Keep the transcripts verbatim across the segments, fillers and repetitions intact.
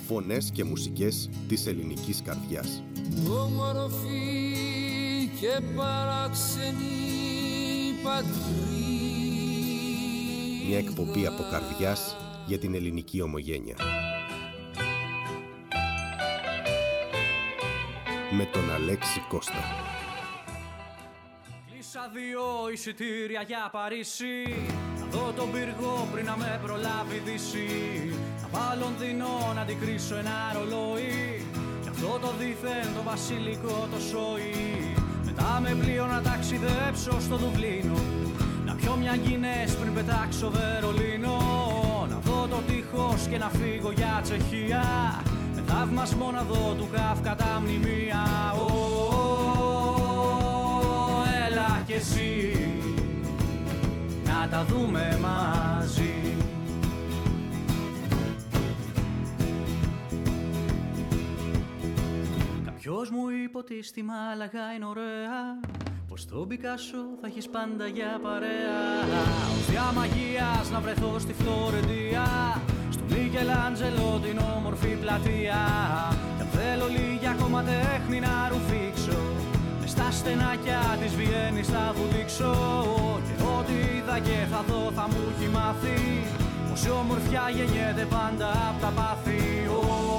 Φωνές και μουσικές της ελληνικής καρδιάς. Όμορφη και παράξενη πατρίδα. Μια εκπομπή από καρδιάς για την ελληνική ομογένεια. Με τον Αλέξη Κώστα. Κλείσα δύο εισιτήρια για Παρίσι. Να δω τον πύργο πριν να με προλάβει Δύση. Να πάω Λονδίνο να αντικρίσω ένα ρολόι. Κι αυτό το δίθεν το βασιλικό το σόι. Μετά με πλοίο να ταξιδέψω στο Δουβλίνο. Να πιω μια Γκίνες πριν πετάξω Βερολίνο. Να δω το τείχος και να φύγω για Τσεχία. Με θαυμασμό να δω του Κάφκα τα μνημεία. Ω, έλα κι εσύ να τα δούμε μαζί. Κάποιος μου είπε ότι στη Μάλαγα είναι ωραία. Πως στον Πικάσο θα έχεις πάντα για παρέα. Ως διαμαγείας να βρεθώ στη Φλωρεντία. Του Μικελάντζελο την όμορφη πλατεία. Κι αν θέλω λίγη ακόμα τέχνη να ρουφήξω. Μες στα στενάκια της Βιέννης θα βουδήξω. Και ό,τι είδα και θα δω θα μου έχει μάθει. Πως η ομορφιά γεννιέται πάντα απ' τα πάθη. Ω,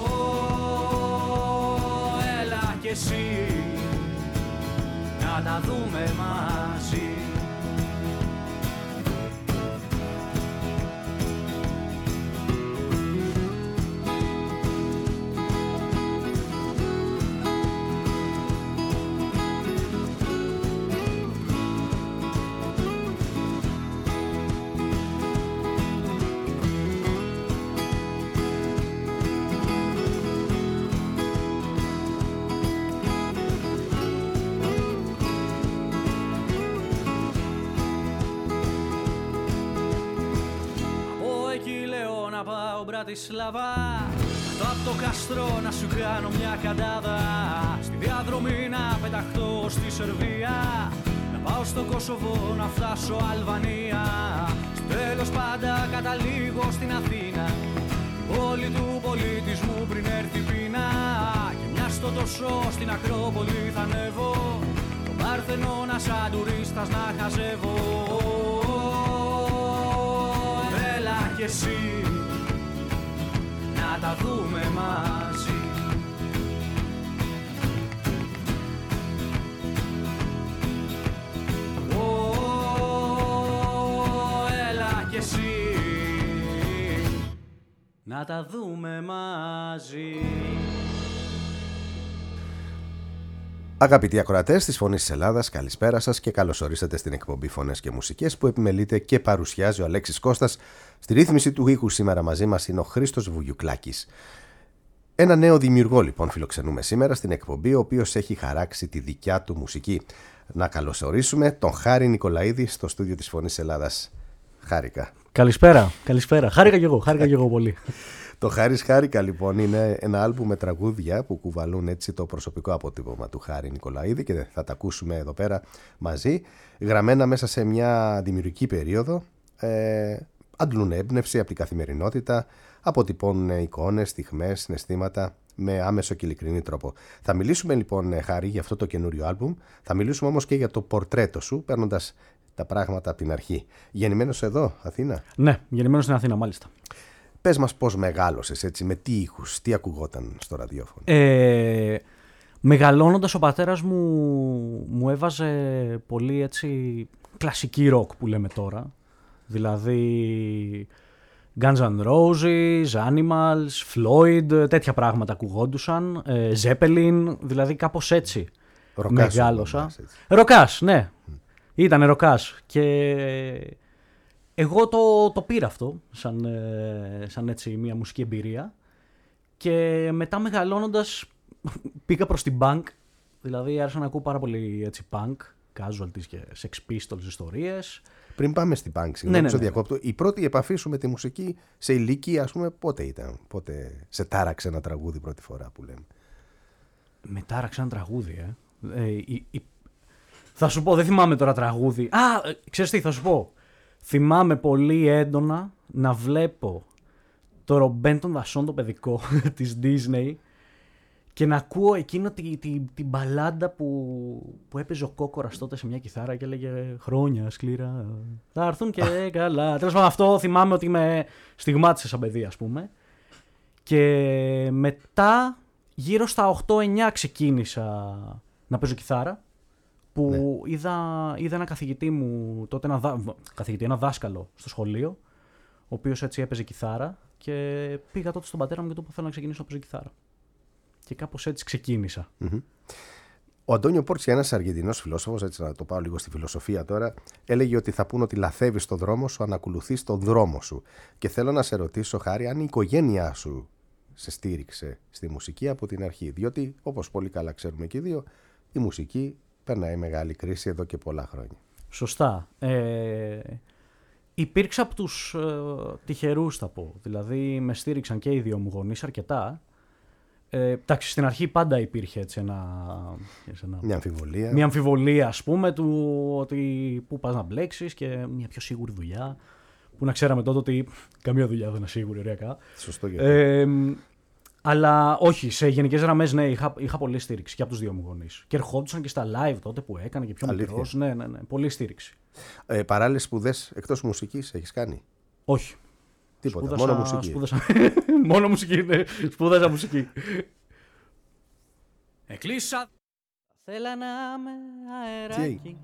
έλα κι εσύ να τα δούμε μαζί. Μπρατισλαβά, κάτω απ' το κάστρο να σου κάνω μια καντάδα. Στη διαδρομή να πεταχτώ στη Σερβία. Να πάω στο Κόσοβο να φτάσω Αλβανία. Στο τέλος πάντα καταλήγω στην Αθήνα. Την πόλη του πολιτισμού πριν έρθει η πείνα. Και μια στο τόσο στην Ακρόπολη θα ανέβω. Το Παρθενώνα σαν τουρίστας να χαζεύω. Έλα κι εσύ να τα δούμε μαζί. Ω, έλα κι εσύ να τα δούμε μαζί. Αγαπητοί ακροατές της Φωνής της Ελλάδας, καλησπέρα σας και καλώς ορίσατε στην εκπομπή Φωνές και Μουσικές που επιμελείται και παρουσιάζει ο Αλέξης Κώστας. Στη ρύθμιση του ήχου σήμερα μαζί μας είναι ο Χρήστος Βουγιουκλάκης. Ένα νέο δημιουργό λοιπόν φιλοξενούμε σήμερα στην εκπομπή, ο οποίος έχει χαράξει τη δικιά του μουσική. Να καλωσορίσουμε τον Χάρη Νικολαίδη στο στούντιο της Φωνής της Ελλάδας. Χάρηκα. Καλησπέρα, καλησπέρα. Χάρηκα και εγώ, χάρηκα και εγώ πολύ. Το Χάρης Χάρηκα λοιπόν είναι ένα άλμπουμ με τραγούδια που κουβαλούν έτσι το προσωπικό αποτύπωμα του Χάρη Νικολαίδη και θα τα ακούσουμε εδώ πέρα μαζί, γραμμένα μέσα σε μια δημιουργική περίοδο, ε, αντλούν έμπνευση από την καθημερινότητα, αποτυπώνουν εικόνες, στιγμές, συναισθήματα με άμεσο και ειλικρινή τρόπο. Θα μιλήσουμε λοιπόν, Χάρη, για αυτό το καινούριο άλμπουμ, θα μιλήσουμε όμως και για το πορτρέτο σου, παίρνοντας τα πράγματα από την αρχή. Γεννημένος εδώ, Αθήνα? Ναι, γεννημένος στην Αθήνα, μάλιστα. Πες μας πώς μεγάλωσες, έτσι, με τι ήχους, τι ακουγόταν στο ραδιόφωνο. Ε, μεγαλώνοντας ο πατέρας μου μου έβαζε πολύ έτσι κλασική ροκ που λέμε τώρα. Δηλαδή Guns N' Roses, Animals, Floyd, τέτοια πράγματα ακουγόντουσαν. Ε, Zeppelin, δηλαδή κάπως έτσι Ροκάς, μεγάλωσα. έτσι. Ροκάς, ναι. Mm. Ήτανε ροκάς και εγώ το, το πήρα αυτό σαν, σαν έτσι μια μουσική εμπειρία και μετά μεγαλώνοντας πήγα προς την punk, δηλαδή άρχισα να ακούω πάρα πολύ έτσι punk, Casualties και Sex Pistols ιστορίες. Πριν πάμε στην punk, συγγνώμη, ναι, ναι, ναι. διακόπτω, η πρώτη επαφή σου με τη μουσική σε ηλικία, ας πούμε, πότε ήταν, πότε σε τάραξε ένα τραγούδι πρώτη φορά που λέμε? Με τάραξε ένα τραγούδι, ε. ε η, η... Θα σου πω, δεν θυμάμαι τώρα τραγούδι. Α, ξέρεις τι, θα σου πω. Θυμάμαι πολύ έντονα να βλέπω το Ρομπέν των Δασών, το παιδικό της Disney, και να ακούω εκείνο την τη, τη μπαλάντα που, που έπαιζε ο Κόκορας τότε σε μια κιθάρα και έλεγε χρόνια σκληρά, θα έρθουν και καλά. Τέλος πάντων, αυτό θυμάμαι ότι με στιγμάτισε σαν παιδί, ας πούμε. Και μετά, γύρω στα οκτώ εννιά ξεκίνησα να παίζω κιθάρα, που ναι. είδα, είδα ένα καθηγητή μου, τότε ένα, δά, καθηγητή, ένα δάσκαλο στο σχολείο, ο οποίος έτσι έπαιζε κιθάρα, και πήγα τότε στον πατέρα μου και του είπα θέλω να ξεκινήσω να παίζω κιθάρα. Και κάπως έτσι ξεκίνησα. Mm-hmm. Ο Αντώνιο Πόρτσι, ένας Αργεντινός φιλόσοφος, έτσι να το πάω λίγο στη φιλοσοφία τώρα, έλεγε ότι θα πούν ότι λαθεύεις τον δρόμο σου αν ακολουθείς τον δρόμο σου. Και θέλω να σε ρωτήσω, Χάρη, αν η οικογένειά σου σε στήριξε στη μουσική από την αρχή. Διότι, όπως πολύ καλά ξέρουμε και οι δύο, η μουσική περνάει μεγάλη κρίση εδώ και πολλά χρόνια. Σωστά. Ε, υπήρξα από τους ε, τυχερούς, θα πω. Δηλαδή, με στήριξαν και οι δύο μου γονείς αρκετά. Ε, εντάξει, στην αρχή πάντα υπήρχε έτσι ένα, ένα, μια αμφιβολία. Μια αμφιβολία, ας πούμε, του ότι πού πας να μπλέξεις και μια πιο σίγουρη δουλειά. Που να ξέραμε τότε ότι καμία δουλειά δεν είναι σίγουρη, ωριακά. Σωστό και ε, Αλλά όχι, σε γενικές γραμμές, ναι, είχα, είχα πολλή στήριξη και από τους δύο μου γονείς. Και ερχόντουσαν και στα live τότε που έκανα και πιο μικρός. Ναι, ναι, ναι, πολλή στήριξη. Ε, παράλληλες σπουδές εκτός μουσικής έχεις κάνει? Όχι. Τίποτα, σπούδασα, μόνο μουσική. Σπούδασα, μόνο μουσική, ναι. Σπούδασα μουσική. Εκλείσα. Θέλα να είμαι αεράκι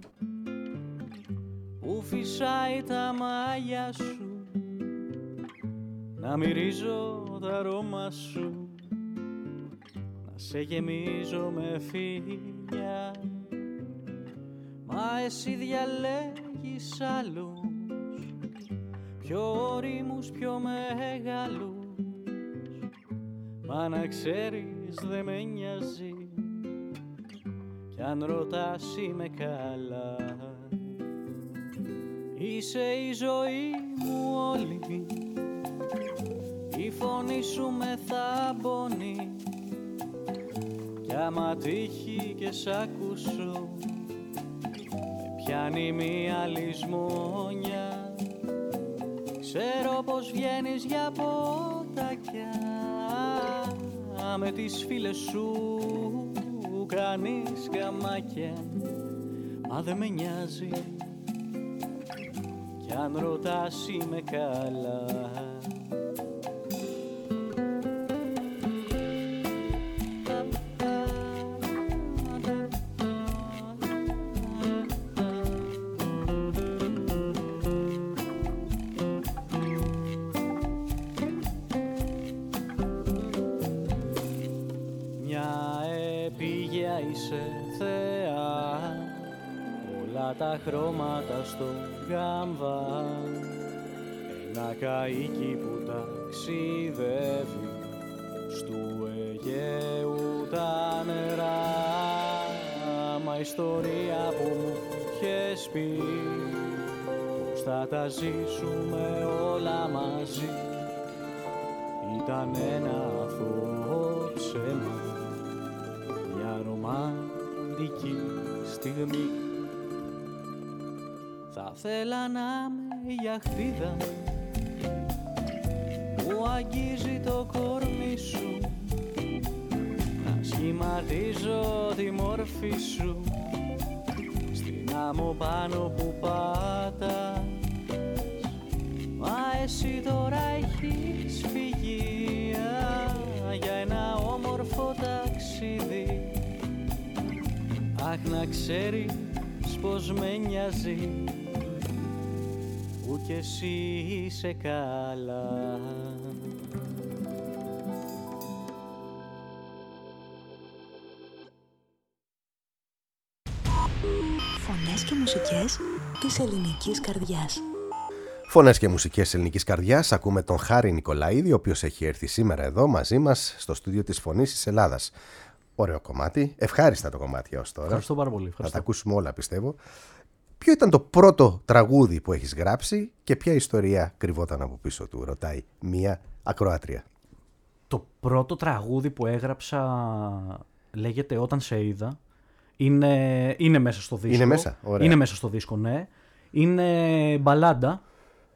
που φυσάει τα μάγια σου, να μυρίζω τα αρώμα σου, να σε γεμίζω με φίλια. Μα εσύ διαλέγεις άλλους, πιο όριμους, πιο μεγάλους. Μα να ξέρεις δε με νοιάζει, κι αν ρωτάς είμαι καλά. Είσαι η ζωή μου όλη, η φωνή σου με θαμπώνει, κι άμα τύχει και σ' ακούσω, με πιάνει μια λησμόνια. Ξέρω πως βγαίνεις για ποτάκια με τις φίλες σου, κάνεις καμάκια. Μα δε με νοιάζει, κι αν ρωτάς είμαι καλά. Τα χρώματα στο γάμβα, ένα καΐκι που ταξιδεύει στου Αιγαίου τα νερά. Μα ιστορία που μου είχες πει πως θα τα ζήσουμε όλα μαζί, ήταν ένα αθώο ψέμα, μια ρομαντική στιγμή. Θα θέλα να είμαι η αχθίδα που αγγίζει το κορμί σου, να σχηματίζω τη μόρφη σου στην άμμο πάνω που πατάς. Μα εσύ τώρα έχεις φύγει για ένα όμορφο ταξίδι. Αχ, να ξέρεις πως με νοιάζει, που κι εσύ είσαι καλά. Φωνές και μουσικές της ελληνικής καρδιάς. Φωνές και μουσικές ελληνικής καρδιάς. Ακούμε τον Χάρη Νικολαίδη, ο οποίος έχει έρθει σήμερα εδώ μαζί μας στο στούντιο της Φωνής της Ελλάδας. Ωραίο κομμάτι. Ευχάριστα το κομμάτι ως τώρα. Ευχαριστώ πάρα πολύ. Θα τα ακούσουμε όλα, πιστεύω. Ποιο ήταν το πρώτο τραγούδι που έχεις γράψει και ποια ιστορία κρυβόταν από πίσω του, ρωτάει μία ακροάτρια. Το πρώτο τραγούδι που έγραψα λέγεται «Όταν σε είδα». Είναι, είναι μέσα στο δίσκο. Είναι μέσα, ωραία. Είναι μέσα στο δίσκο, ναι. Είναι μπαλάντα.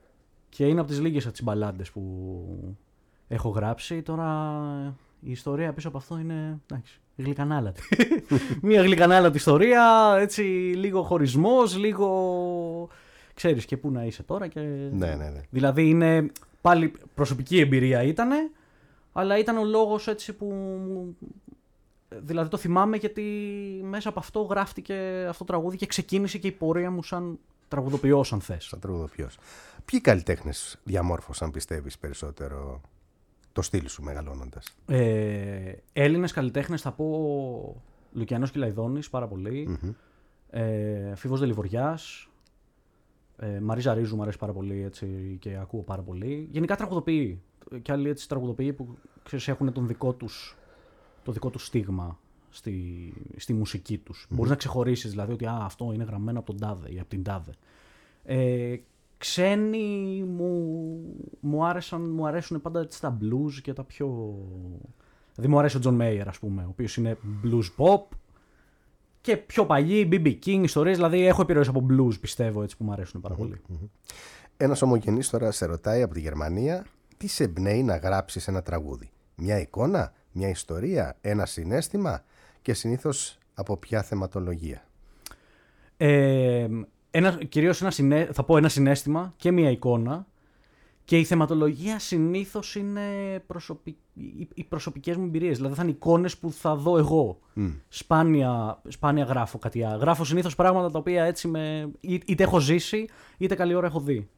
Και είναι από τις λίγες από τις μπαλάντες που έχω γράψει. Τώρα η ιστορία πίσω από αυτό είναι, εντάξει, γλυκανάλατη. Μια γλυκανάλατη ιστορία, έτσι, λίγο χωρισμός, λίγο... Ξέρεις και πού να είσαι τώρα και... Ναι, ναι, ναι. Δηλαδή είναι πάλι προσωπική εμπειρία ήτανε, αλλά ήταν ο λόγος έτσι που... Δηλαδή το θυμάμαι γιατί μέσα από αυτό γράφτηκε αυτό το τραγούδι και ξεκίνησε και η πορεία μου σαν τραγουδοποιός, αν θες. Σαν τραγουδοποιός. Ποιοι καλλιτέχνες διαμόρφωσαν, πιστεύεις, περισσότερο το στυλ σου μεγαλώνοντας? Ε, Έλληνες καλλιτέχνες θα πω Λουκιανός Κυλαϊδόνης πάρα πολύ. Mm-hmm. Ε, Φίβος Δελιβοριάς. Ε, Μαρίζα Ρίζου μου αρέσει πάρα πολύ, έτσι, και ακούω πάρα πολύ. Γενικά τραγουδοποιοί. Και άλλοι έτσι τραγουδοποιοί που ξέρεις, έχουν τον δικό τους, το δικό τους στίγμα στη, στη μουσική τους. Mm-hmm. Μπορείς να ξεχωρίσεις δηλαδή ότι α, αυτό είναι γραμμένο από τον τάδε ή από την τάδε. Ε, ξένοι μου, μου, άρεσαν, μου αρέσουν πάντα έτσι, τα blues και τα πιο... Δηλαδή μου αρέσει ο Τζον Μέιερ, ας πούμε, ο οποίος είναι blues pop. Και πιο παλιοί, μπι μπι King, ιστορίες, δηλαδή έχω επιρροές από blues, πιστεύω, έτσι, που μου αρέσουν πάρα πολύ. Mm-hmm. Ένας ομογενής τώρα σε ρωτάει από τη Γερμανία, τι σε εμπνέει να γράψεις ένα τραγούδι? Μια εικόνα, μια ιστορία, ένα συναίσθημα, και συνήθως από ποια θεματολογία? Ε, ένα, κυρίως ένα συνέ, θα πω ένα συναίσθημα και μια εικόνα, και η θεματολογία συνήθως είναι προσωπι... οι προσωπικές μου εμπειρίες. Δηλαδή θα είναι εικόνες που θα δω εγώ. Mm. Σπάνια, σπάνια γράφω κάτι άλλο. Γράφω συνήθως πράγματα τα οποία έτσι με... είτε έχω ζήσει, είτε καλή ώρα έχω δει.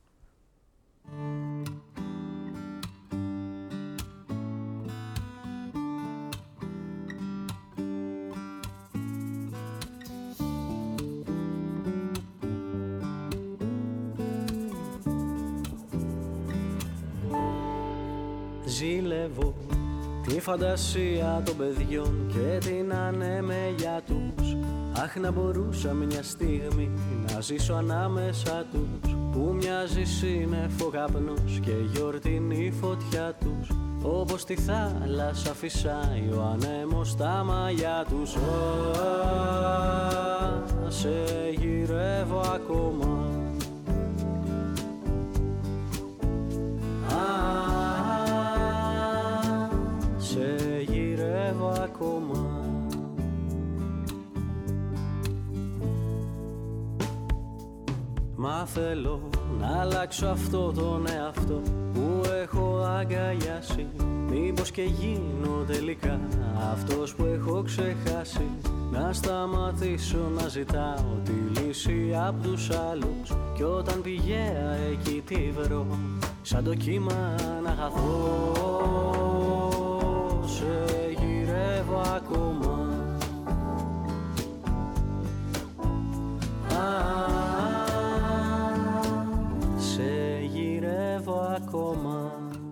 Ζηλεύω τη φαντασία των παιδιών και την ανέμελια τους. Αχ, να μπορούσα μια στιγμή να ζήσω ανάμεσα τους, που μοιάζει σύννεφο καπνός και γιορτινή φωτιά τους. Όπως τη θάλασσα φυσάει ο ανέμος στα μαλλιά τους. Α, σε γυρεύω ακόμα. Ακόμα. Μα θέλω να αλλάξω αυτό τον εαυτό που έχω αγκαλιάσει. Μήπως και γίνω τελικά αυτός που έχω ξεχάσει. Να σταματήσω να ζητάω τη λύση απ' τους άλλους, κι όταν πηγαία εκεί τη βρω, σαν το κύμα να χαθώ. Σε γυρεύω ακόμα. Α, σε γυρεύω ακόμα.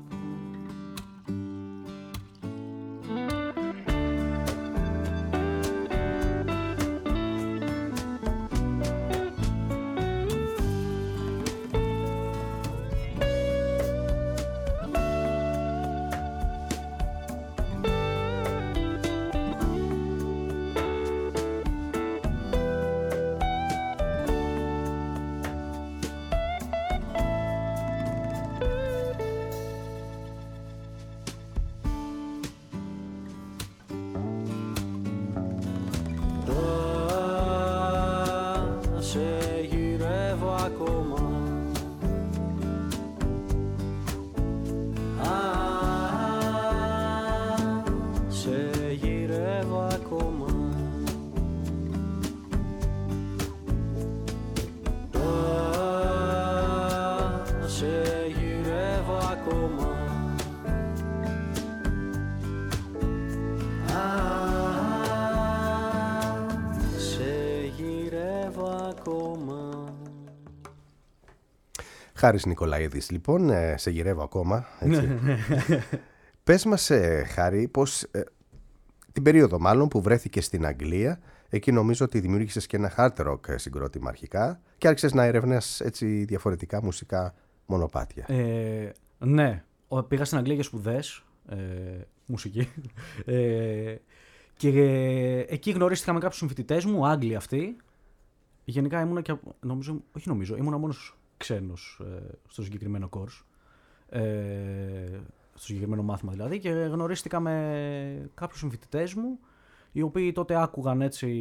Χάρης Νικολαίδης, λοιπόν, ε, σε γυρεύω ακόμα. Έτσι. Πες μας, ε, Χάρη, πώς, ε, την περίοδο μάλλον που βρέθηκε στην Αγγλία, εκεί νομίζω ότι δημιούργησες και ένα hard rock συγκρότημα αρχικά και άρχισες να ερευνάς έτσι διαφορετικά μουσικά μονοπάτια. Ε, ναι, πήγα στην Αγγλία για σπουδές, ε, μουσική, ε, και ε, εκεί γνωρίστηκα με κάποιους συμφοιτητές μου, Άγγλοι αυτοί. Γενικά ήμουνα και, νομίζω, όχι νομίζω, ήμουνα μόνος ξένος ε, στο συγκεκριμένο course, ε, στο συγκεκριμένο μάθημα δηλαδή, και γνωρίστηκα με κάποιους συμφοιτητές μου, οι οποίοι τότε άκουγαν έτσι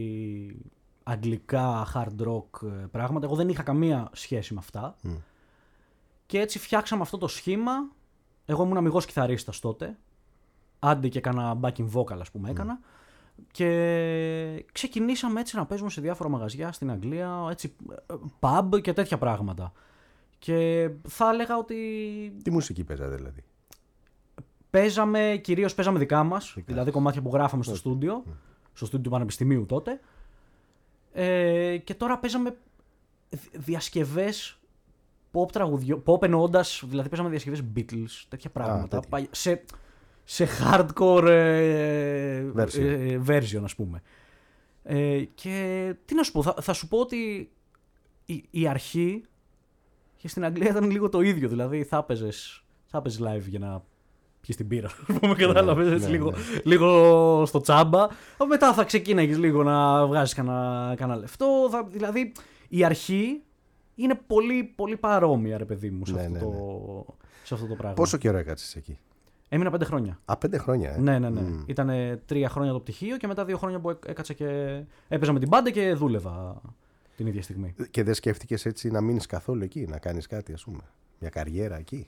αγγλικά hard rock πράγματα. Εγώ δεν είχα καμία σχέση με αυτά. Mm. Και έτσι φτιάξαμε αυτό το σχήμα. Εγώ ήμουν αμιγός κιθαρίστας τότε. Άντε και έκανα backing vocal, ας πούμε, έκανα. Mm. Και ξεκινήσαμε έτσι να παίζουμε σε διάφορα μαγαζιά στην Αγγλία, έτσι pub και τέτοια πράγματα. Και θα έλεγα ότι... Τι μουσική παίζατε δηλαδή? Παίζαμε, κυρίως παίζαμε δικά μας, δικά. Δηλαδή κομμάτια που γράφαμε στο στούντιο, mm. στο στούντιο του Πανεπιστημίου τότε. Ε, και τώρα παίζαμε διασκευές pop τραγουδιών, pop εννοώντας, δηλαδή παίζαμε διασκευές Beatles, τέτοια πράγματα, Α, τέτοια. Σε, σε hardcore ε, version. Ε, version, ας πούμε. Ε, και τι να σου πω, θα, θα σου πω ότι η, η αρχή και στην Αγγλία ήταν λίγο το ίδιο, δηλαδή θα παίζες, θα παίζες live για να πιεις την πύρα, πούμε, κατάλαβες, ναι, έτσι ναι, λίγο, ναι. λίγο στο τσάμπα. Μετά θα ξεκίναγες λίγο να βγάζεις κανένα, κανένα λεφτό. Θα, δηλαδή η αρχή είναι πολύ, πολύ παρόμοια, ρε παιδί μου, σε, ναι, αυτό, ναι, το, ναι. σε αυτό το πράγμα. Πόσο καιρό έκατσες εκεί? Έμεινα πέντε χρόνια. Α, πέντε χρόνια, ε. Ναι, ναι, ναι. Mm. Ήτανε τρία χρόνια το πτυχίο και μετά δύο χρόνια που έκατσα και έπαιζα με την μπάντα και δούλευα την ίδια στιγμή. Και δεν σκέφτηκες έτσι να μείνεις καθόλου εκεί, να κάνεις κάτι, ας πούμε, μια καριέρα εκεί?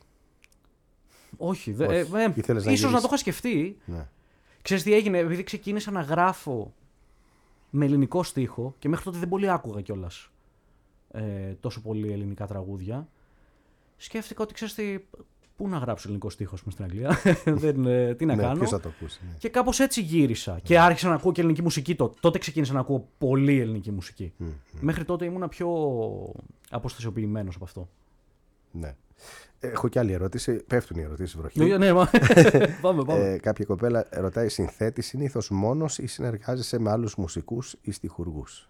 Όχι, δε, Όχι. Ε, ε, ίσως να, να το είχα σκεφτεί. Ναι. Ξέρεις τι έγινε, επειδή ξεκίνησα να γράφω με ελληνικό στίχο και μέχρι τότε δεν πολύ άκουγα κιόλας ε, τόσο πολύ ελληνικά τραγούδια, σκέφτηκα ότι ξέρεις τι, πού να γράψω ελληνικό στίχο πούμε, στην Αγγλία, δεν, ε, τι να ναι, κάνω. Ποιος θα το ακούσει, ναι. Και κάπως έτσι γύρισα. Ναι. Και άρχισα να ακούω και ελληνική μουσική τότε. Τότε ξεκίνησα να ακούω πολύ ελληνική μουσική. Mm, mm. Μέχρι τότε ήμουνα πιο αποστασιοποιημένος από αυτό. Ναι. Έχω και άλλη ερώτηση. Πέφτουν οι ερωτήσεις βροχή. Ναι, ναι, μα... πάμε, πάμε. Ε, κάποια κοπέλα ρωτάει, συνθέτει συνήθως μόνος ή συνεργάζεσαι με άλλους μουσικούς ή στιχουργούς?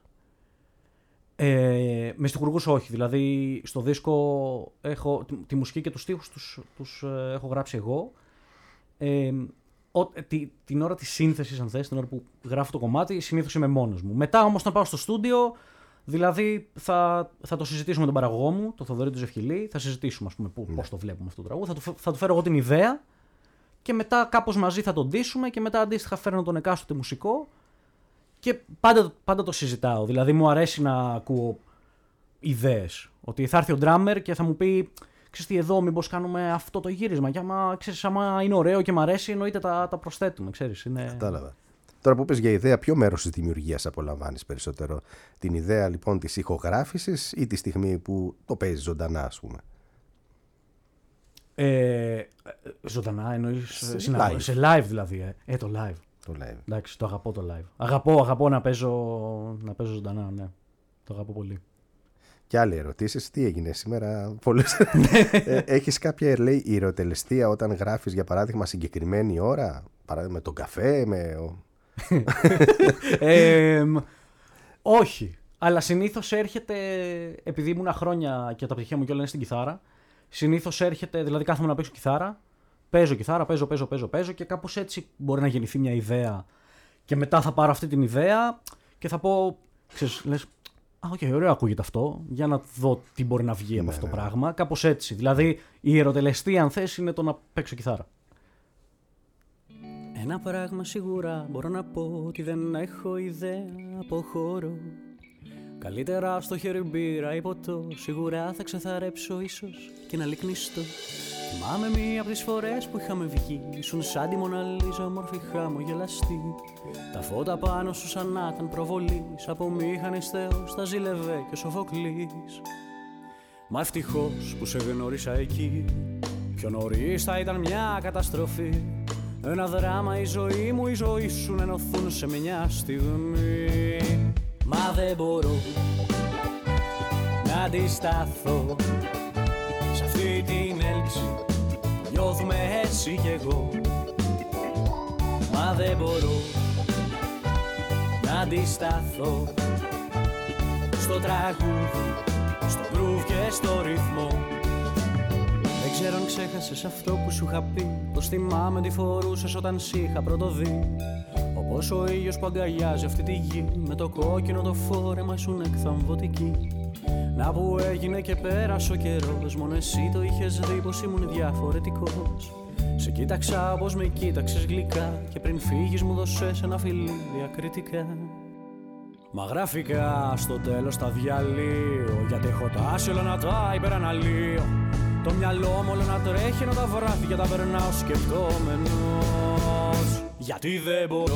Ε, με στιχουργούς όχι. Δηλαδή στο δίσκο έχω, τη, τη μουσική και τους στίχους τους, τους ε, έχω γράψει εγώ. Ε, ο, τη, την ώρα της σύνθεσης, αν θες, την ώρα που γράφω το κομμάτι, συνήθως είμαι μόνος μου. Μετά όμως να πάω στο στούντιο, δηλαδή θα, θα το συζητήσουμε με τον παραγωγό μου, τον Θοδωρή του Ζευχηλή, θα συζητήσουμε ας πούμε, που, ναι. πώς το βλέπουμε αυτό το τραγούδι, θα του, θα του φέρω εγώ την ιδέα και μετά κάπως μαζί θα τον ντύσουμε και μετά αντίστοιχα φέρνω τον εκάστοτε μουσικό και πάντα, πάντα το συζητάω. Δηλαδή μου αρέσει να ακούω ιδέες, ότι θα έρθει ο drummer και θα μου πει ξέρεις τι, εδώ μήπως κάνουμε αυτό το γύρισμα και άμα, ξέρεις, άμα είναι ωραίο και μου αρέσει εννοείται τα, τα προσθέτουμε, ξέρεις. Είναι... Κατάλαβα. Τώρα που πες για ιδέα, ποιο μέρος της δημιουργίας απολαμβάνεις περισσότερο? Την ιδέα λοιπόν της ηχογράφησης ή τη στιγμή που το παίζεις ζωντανά, ας πούμε? Ε, ζωντανά εννοείς σε, live. σε live δηλαδή, ε, ε το live. Το live. Εντάξει, το αγαπώ το live. Αγαπώ, αγαπώ να παίζω, να παίζω ζωντανά, ναι. Το αγαπώ πολύ. Και άλλες ερωτήσεις, τι έγινε σήμερα, πολλές. ε, έχεις κάποια, λέει, ιεροτελεστία όταν γράφεις, για παράδειγμα, συγκεκριμένη ώρα, παράδειγμα με τον καφέ, με... ε, όχι, αλλά συνήθως έρχεται, επειδή ήμουν χρόνια και τα πτυχία μου και όλα είναι στην κιθάρα, συνήθως έρχεται, δηλαδή κάθομαι να παίξω κιθάρα, παίζω κιθάρα, παίζω, παίζω, παίζω, παίζω και κάπως έτσι μπορεί να γεννηθεί μια ιδέα και μετά θα πάρω αυτή την ιδέα και θα πω, ξέρεις, λες, α, οκ, okay, ωραίο ακούγεται αυτό, για να δω τι μπορεί να βγει από ναι, αυτό το ναι. πράγμα, κάπως έτσι. Δηλαδή η ιεροτελεστία, αν θες, είναι το να παίξω κιθάρα. Ένα πράγμα σίγουρα μπορώ να πω, ότι δεν έχω ιδέα από χώρο. Καλύτερα στο χέρι μπύρα ή ποτό, σίγουρα θα ξεθαρέψω ίσως και να λυκνιστώ. Θυμάμαι μία από τις φορές που είχαμε βγει, ήσουν σαν τη Μοναλίζα, όμορφη χαμογελαστή. Τα φώτα πάνω σου σαν να ήταν προβολής, από μήχανης Θεός τα ζήλευε και ο Σοφοκλής. Μα ευτυχώς που σε γνώρισα εκεί, πιο νωρίς θα ήταν μια καταστροφή. Ένα δράμα η ζωή μου, η ζωή σου να ενωθούν σε μια στιγμή. Μα δεν μπορώ να αντισταθώ σε αυτή την έλξη, νιώθουμε έτσι κι εγώ. Μα δεν μπορώ να αντισταθώ στο τραγούδι, στο groove και στο ρυθμό. Δεν ξέρω αν ξέχασες αυτό που σου είχα πει, πως θυμάμαι τι φορούσες όταν σ' είχα πρωτοδεί. Όπως ο ήλιος που αγκαλιάζει αυτή τη γη, με το κόκκινο το φόρεμα ήσουν εκθαμβωτική. Να που έγινε και πέρασε ο καιρός, μόνο εσύ το είχες δει πως ήμουν διαφορετικός. Σε κοίταξα όπως με κοίταξες γλυκά και πριν φύγεις μου δώσες ένα φιλί διακριτικά. Μα γραφικά στο τέλος τα διαλύω, γιατί έχω τάση όλο να τα υπεραναλύω. Το μυαλό μου όλο να τρέχει ενώ τα βράδια τα περνάω σκεπτόμενος. Γιατί δεν μπορώ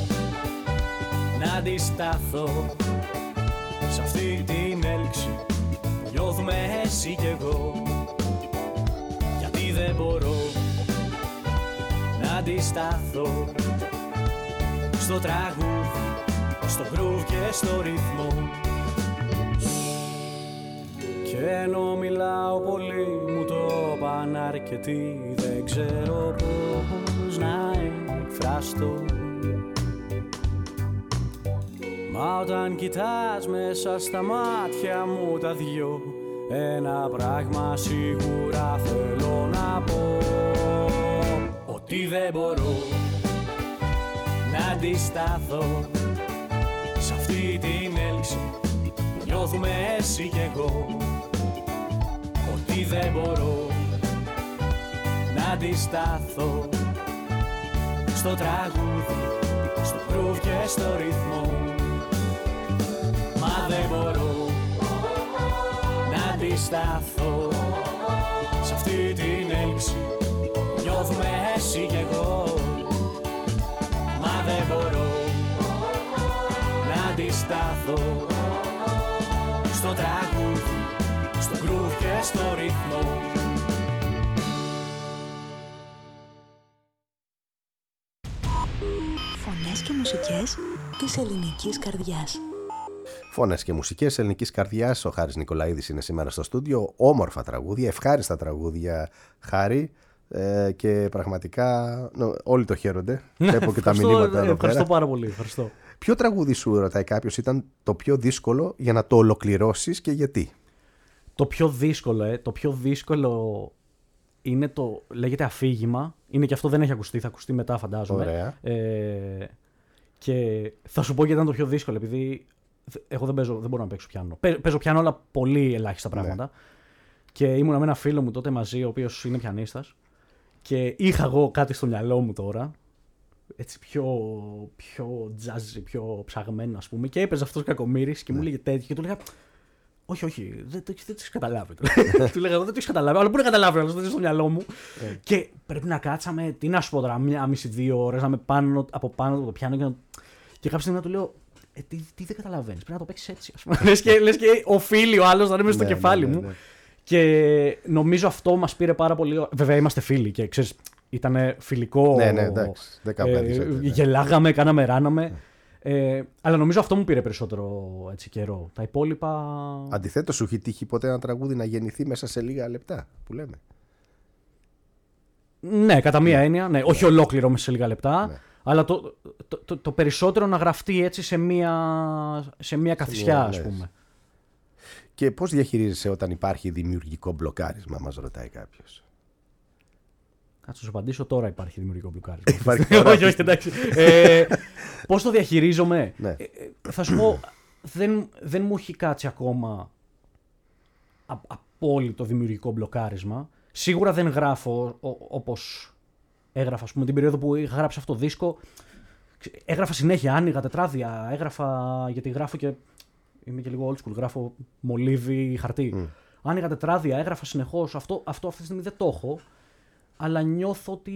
να αντισταθώ σε αυτή την έλξη που νιώθουμε εσύ κι εγώ. Γιατί δεν μπορώ να αντισταθώ στο τραγούδι, στο groove και στο ρυθμό. Και ενώ μιλάω πολύ μου το πάνε αρκετοί, δεν ξέρω πώς να εκφραστώ. Μα όταν κοιτάς μέσα στα μάτια μου τα δυο, ένα πράγμα σίγουρα θέλω να πω, ότι δεν μπορώ να αντισταθώ σε αυτή την έλξη που νιώθουμε εσύ κι εγώ. Ότι δεν μπορώ να αντισταθώ στο τραγούδι, στο groove και στο ρυθμό. Μα δεν μπορώ να αντισταθώ σε αυτή την έλξη που νιώθουμε εσύ κι εγώ. Μα δεν μπορώ να αντισταθώ στο τραγούδι, στο groove και στο ρυθμό. Φωνές και μουσικές της ελληνικής καρδιάς. Φωνές και μουσικές ελληνικής καρδιάς. Ο Χάρης Νικολαίδης είναι σήμερα στο στούντιο. Όμορφα τραγούδια, ευχάριστα τραγούδια, Χάρη. Ε, και πραγματικά νο, όλοι το χαίρονται. Βλέπω και τα μηνύματα εδώ πέρα. Ευχαριστώ πάρα πολύ. Ευχαριστώ. Ποιο τραγούδι σου, ρωτάει κάποιος, ήταν το πιο δύσκολο για να το ολοκληρώσεις και γιατί? Το πιο δύσκολο, ε, το πιο δύσκολο είναι το, λέγεται Αφήγημα. Είναι και αυτό, δεν έχει ακουστεί, θα ακουστεί μετά φαντάζομαι. Ωραία. Ε, και θα σου πω γιατί ήταν το πιο δύσκολο, επειδή εγώ δεν, παίζω, δεν μπορώ να παίξω πιάνο. Παίζω πιάνο, αλλά πολύ ελάχιστα πράγματα. Ναι. Και ήμουνα με ένα φίλο μου τότε μαζί, ο οποίος είναι πιανίστας. Και είχα εγώ κάτι στο μυαλό μου τώρα, έτσι πιο, πιο jazzy, πιο ψαγμένο ας πούμε. Και έπαιζε αυτός κακομοίρης και ναι. μου λέγε τέτοιο και του λέγα όχι, όχι, δεν το έχεις καταλάβει. Του λέγα εγώ δεν το έχεις καταλάβει, αλλά πού να καταλάβει, αλλά δεν στο μυαλό μου. Και πρέπει να κάτσαμε, τι να σου πω τώρα, μια μισή δύο ώρες να είμαι πάνω, από πάνω από το πιάνο και, να... και κάποια στιγμή να του λέω ε, τι, τι δεν καταλαβαίνεις, πρέπει να το παίξεις έτσι. Ας πούμε. λες, και, λες και οφείλει ο άλλος να είναι μέσα στο κεφάλι μου. Και νομίζω αυτό μας πήρε πάρα πολύ. Βέβαια είμαστε φίλοι και ξέρεις, ήταν φιλικό. Ναι, ναι, εντάξει. Ε, γελάγαμε, κάναμε, ράναμε. Ναι. Ε, αλλά νομίζω αυτό μου πήρε περισσότερο έτσι, καιρό. Τα υπόλοιπα. Αντιθέτως, σου έχει τύχει ποτέ ένα τραγούδι να γεννηθεί μέσα σε λίγα λεπτά, που λέμε? Ναι, κατά μία ναι. έννοια. Ναι. Όχι ολόκληρο μέσα σε λίγα λεπτά. Ναι. Αλλά το, το, το, το περισσότερο να γραφτεί έτσι σε μία, σε μία καθισιά, ας πούμε. Και πώς διαχειρίζεσαι όταν υπάρχει δημιουργικό μπλοκάρισμα, μας ρωτάει κάποιος? Θα σου απαντήσω τώρα, υπάρχει δημιουργικό μπλοκάρισμα. όχι, όχι, εντάξει. ε, πώς το διαχειρίζομαι? Ναι. Ε, θα σου πω, δεν, δεν μου έχει κάτσει ακόμα α, απόλυτο δημιουργικό μπλοκάρισμα. Σίγουρα δεν γράφω ό, όπως έγραφα, ας πούμε, την περίοδο που είχα γράψει αυτό το δίσκο. Έγραφα συνέχεια, άνοιγα τετράδια, έγραφα γιατί γράφω και... Είμαι και λίγο old school, γράφω μολύβι, χαρτί. Mm. Άνοιγα τετράδια, έγραφα συνεχώς. Αυτό, αυτό αυτή τη στιγμή δεν το έχω. Αλλά νιώθω ότι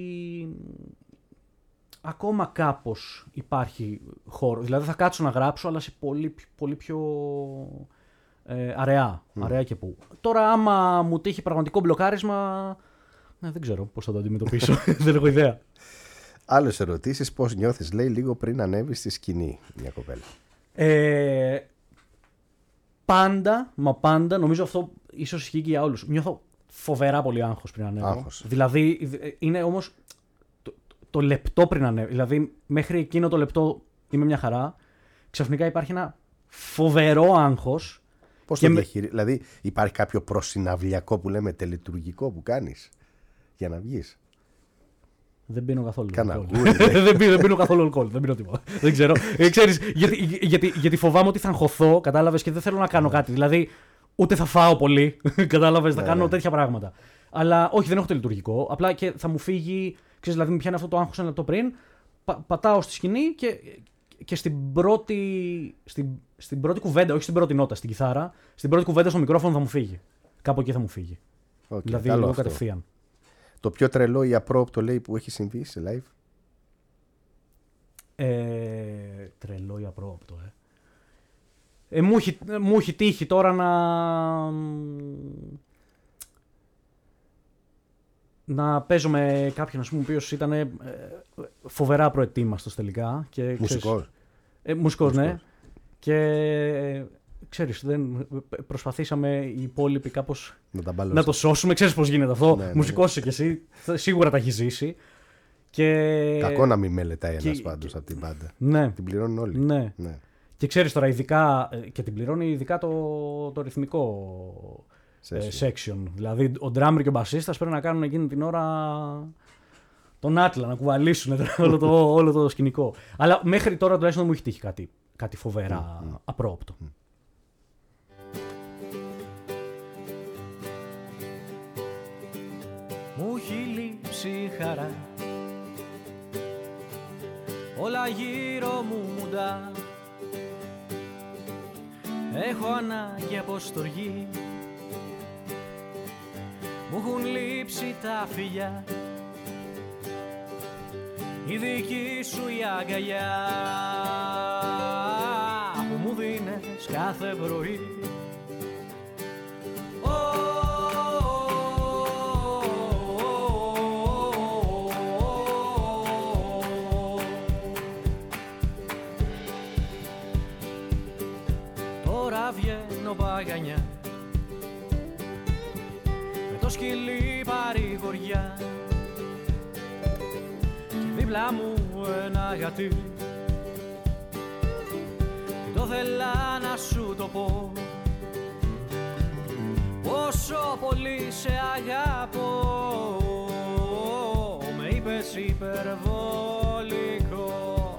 ακόμα κάπως υπάρχει χώρο. Δηλαδή θα κάτσω να γράψω, αλλά σε πολύ, πολύ πιο ε, αραιά. Mm. αραιά και πού. Τώρα άμα μου τύχει πραγματικό μπλοκάρισμα, ε, δεν ξέρω πώς θα το αντιμετωπίσω. Δεν έχω ιδέα. Άλλες ερωτήσεις, πώς νιώθεις, λέει, λίγο πριν ανέβεις στη σκηνή, μια κοπέλα? Ε, πάντα, μα πάντα, νομίζω αυτό ίσως ισχύει και για όλους. Νιώθω φοβερά πολύ άγχος πριν ανέβω. Άγχος. Δηλαδή, είναι όμως το, το λεπτό πριν ανέβω. Δηλαδή, μέχρι εκείνο το λεπτό είμαι μια χαρά. Ξαφνικά υπάρχει ένα φοβερό άγχος. Πώς το διαχειρίζεσαι? Δηλαδή, υπάρχει κάποιο προσυναυλιακό που λέμε τελετουργικό που κάνεις για να βγεις? Δεν πίνω καθόλου. Καναγούρι. δεν, πίνω, δεν πίνω καθόλου αλκοόλ. Δεν πίνω τίποτα. Δεν ξέρω. Ε, ξέρεις, γιατί, γιατί, γιατί φοβάμαι ότι θα αγχωθώ, κατάλαβες, και δεν θέλω να κάνω κάτι. Δηλαδή, ούτε θα φάω πολύ. Κατάλαβες, θα Ναι, κάνω ναι. τέτοια πράγματα. Αλλά όχι, δεν έχω το λειτουργικό. Απλά και θα μου φύγει. Ξέρεις, δηλαδή, μου πιάνει αυτό το άγχος ένα λεπτό πριν. Πα, πατάω στη σκηνή και, και στην, πρώτη, στην, στην πρώτη κουβέντα, όχι στην πρώτη νότα, στην κιθάρα, στην πρώτη κουβέντα στο μικρόφωνο θα μου φύγει. Κάπου εκεί θα μου φύγει. Okay, δηλαδή, καλό λίγο αυτό. κατευθείαν. Το πιο τρελό ή απρόπτο λέει που έχει συμβεί σε live. Ε, τρελό ή απρόοπτο, ε. ε μου, έχει, μου έχει τύχει τώρα να. να παίζω με κάποιον, ας πούμε, ο οποίος ήταν ε, φοβερά προετοίμαστος τελικά. Και, Μουσικός. Ε, μουσικός, ναι. Μουσικός. Και ε, ξέρεις, δεν, προσπαθήσαμε οι υπόλοιποι κάπως Να, τα να μπαλώσω. το σώσουμε. Ξέρεις πώς γίνεται αυτό. Ναι, ναι, Μουσικός είσαι κι εσύ. θα- Σίγουρα τα έχει ζήσει. Και... Κακό να μην μελετάει και- ένας πάντως από την πάντα. Ναι, Την πληρώνουν όλοι. ναι. Ναι. Και ξέρεις τώρα, ειδικά, ε, και την πληρώνει ειδικά το, το ρυθμικό ε, Session. section. Δηλαδή, ο drummer και ο bassistας πρέπει να κάνουν εκείνη την ώρα τον άτλα, να κουβαλήσουν όλο το, όλο το σκηνικό. Αλλά μέχρι τώρα τουλάχιστον μου έχει τύχει κάτι, κάτι φοβερά απρόοπτο. Μου έχει λείψει η χαρά, όλα γύρω μου μουντά. Έχω ανάγκη από στοργή, μου έχουν λείψει τα φιλιά, η δική σου η αγκαλιά που μου δίνες κάθε πρωί. Τώρα βγαίνω παγανιά με το σκυλί παρηγοριά και δίπλα μου ένα γατί. Τι το θέλα να σου το πω, πόσο πολύ σε αγαπώ. Με είπες υπερβολικό.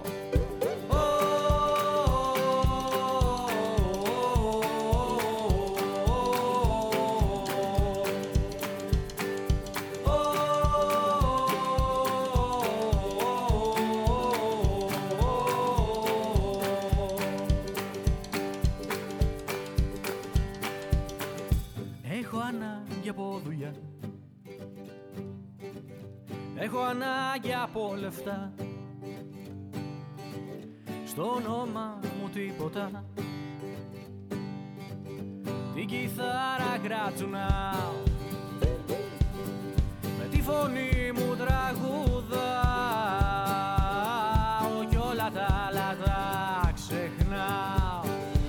Έχω ανάγκη από δουλειά, έχω ανάγκη από λεφτά, στο όνομα μου τίποτα, την κιθάρα κρατσουνάω, με τη φωνή μου τραγουδάω κι όλα τα άλλα τα ξεχνάω.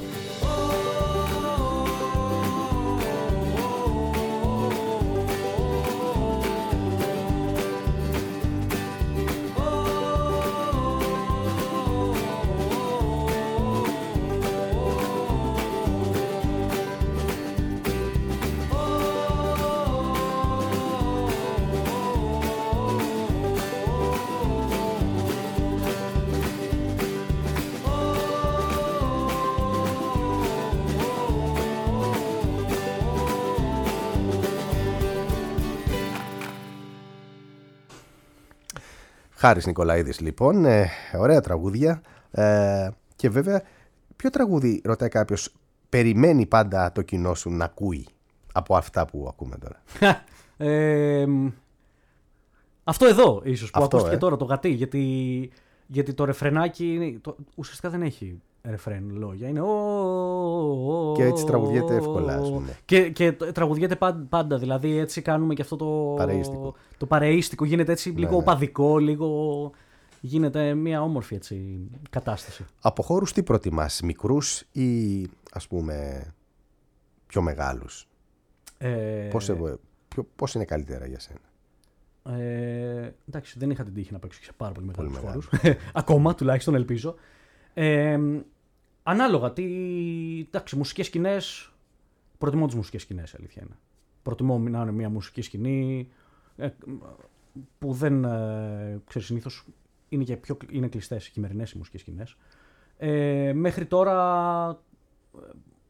Χάρης Νικολαίδης λοιπόν, ε, ωραία τραγούδια ε, και βέβαια ποιο τραγούδι, ρωτάει κάποιος, περιμένει πάντα το κοινό σου να ακούει από αυτά που ακούμε τώρα? ε, αυτό εδώ ίσως που Αυτό, ακούστηκε ε. τώρα, το γατί, γιατί, γιατί το ρεφρενάκι το, ουσιαστικά δεν έχει ρεφρέν λόγια, είναι ο, ο, ο, Και έτσι τραγουδιέται εύκολα, ας πούμε. Και, και τραγουδιέται πάντα, πάντα, δηλαδή έτσι κάνουμε και αυτό το Παρεΐστικο. το παρεΐστικο, γίνεται έτσι λίγο ναι. οπαδικό, λίγο γίνεται μια όμορφη έτσι, κατάσταση. Από χώρους τι προτιμάς, μικρούς ή ας πούμε πιο μεγάλους? Ε, Πώς, ε, ποιο, πώς είναι καλύτερα για σένα? Ε, εντάξει, δεν είχα την τύχη να παίξω σε πάρα πολύ μεγάλους Πολύ χώρους. Ακόμα, τουλάχιστον ελπίζω. Ε, ανάλογα, τι, εντάξει, μουσικές σκηνές, προτιμώ τις μουσικές σκηνές, αλήθεια είναι. Προτιμώ να είναι μια μουσική σκηνή ε, που δεν, ε, ξέρεις, συνήθως είναι, και πιο, είναι κλειστές οι χειμερινές οι μουσικές σκηνές. Ε, μέχρι τώρα,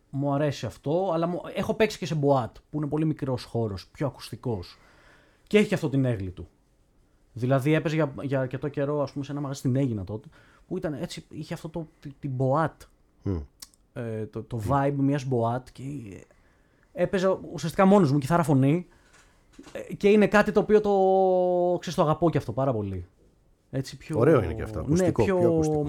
μου αρέσει αυτό, αλλά μου... έχω παίξει και σε μποάτ, που είναι πολύ μικρός χώρος, πιο ακουστικός. Και έχει και αυτό την έγκλη του. Δηλαδή έπαιζε για, για αρκετό καιρό, ας πούμε, σε ένα μαγαζί στην Αίγινα τότε, που ήταν έτσι, είχε αυτό το, την μποάτ, mm. ε, το, το vibe mm. μιας μποάτ και έπαιζε ουσιαστικά μόνος μου, κιθάρα φωνή, και είναι κάτι το οποίο το, ξέρεις, το αγαπώ και αυτό πάρα πολύ. Έτσι, πιο, ωραίο είναι και αυτό, ακουστικό, ναι, πιο, πιο ακουστικό.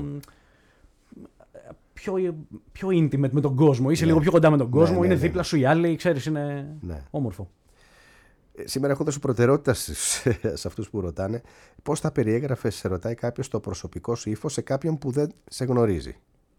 Πιο, πιο intimate με τον κόσμο, είσαι ναι. λίγο πιο κοντά με τον κόσμο, ναι, ναι, είναι ναι, δίπλα ναι. σου οι άλλοι, ξέρεις, είναι ναι. όμορφο. Σήμερα έχω δώσει προτεραιότητα σε αυτούς που ρωτάνε. Πώς θα περιέγραφες, σε ρωτάει κάποιος, το προσωπικό σου ύφος σε κάποιον που δεν σε γνωρίζει?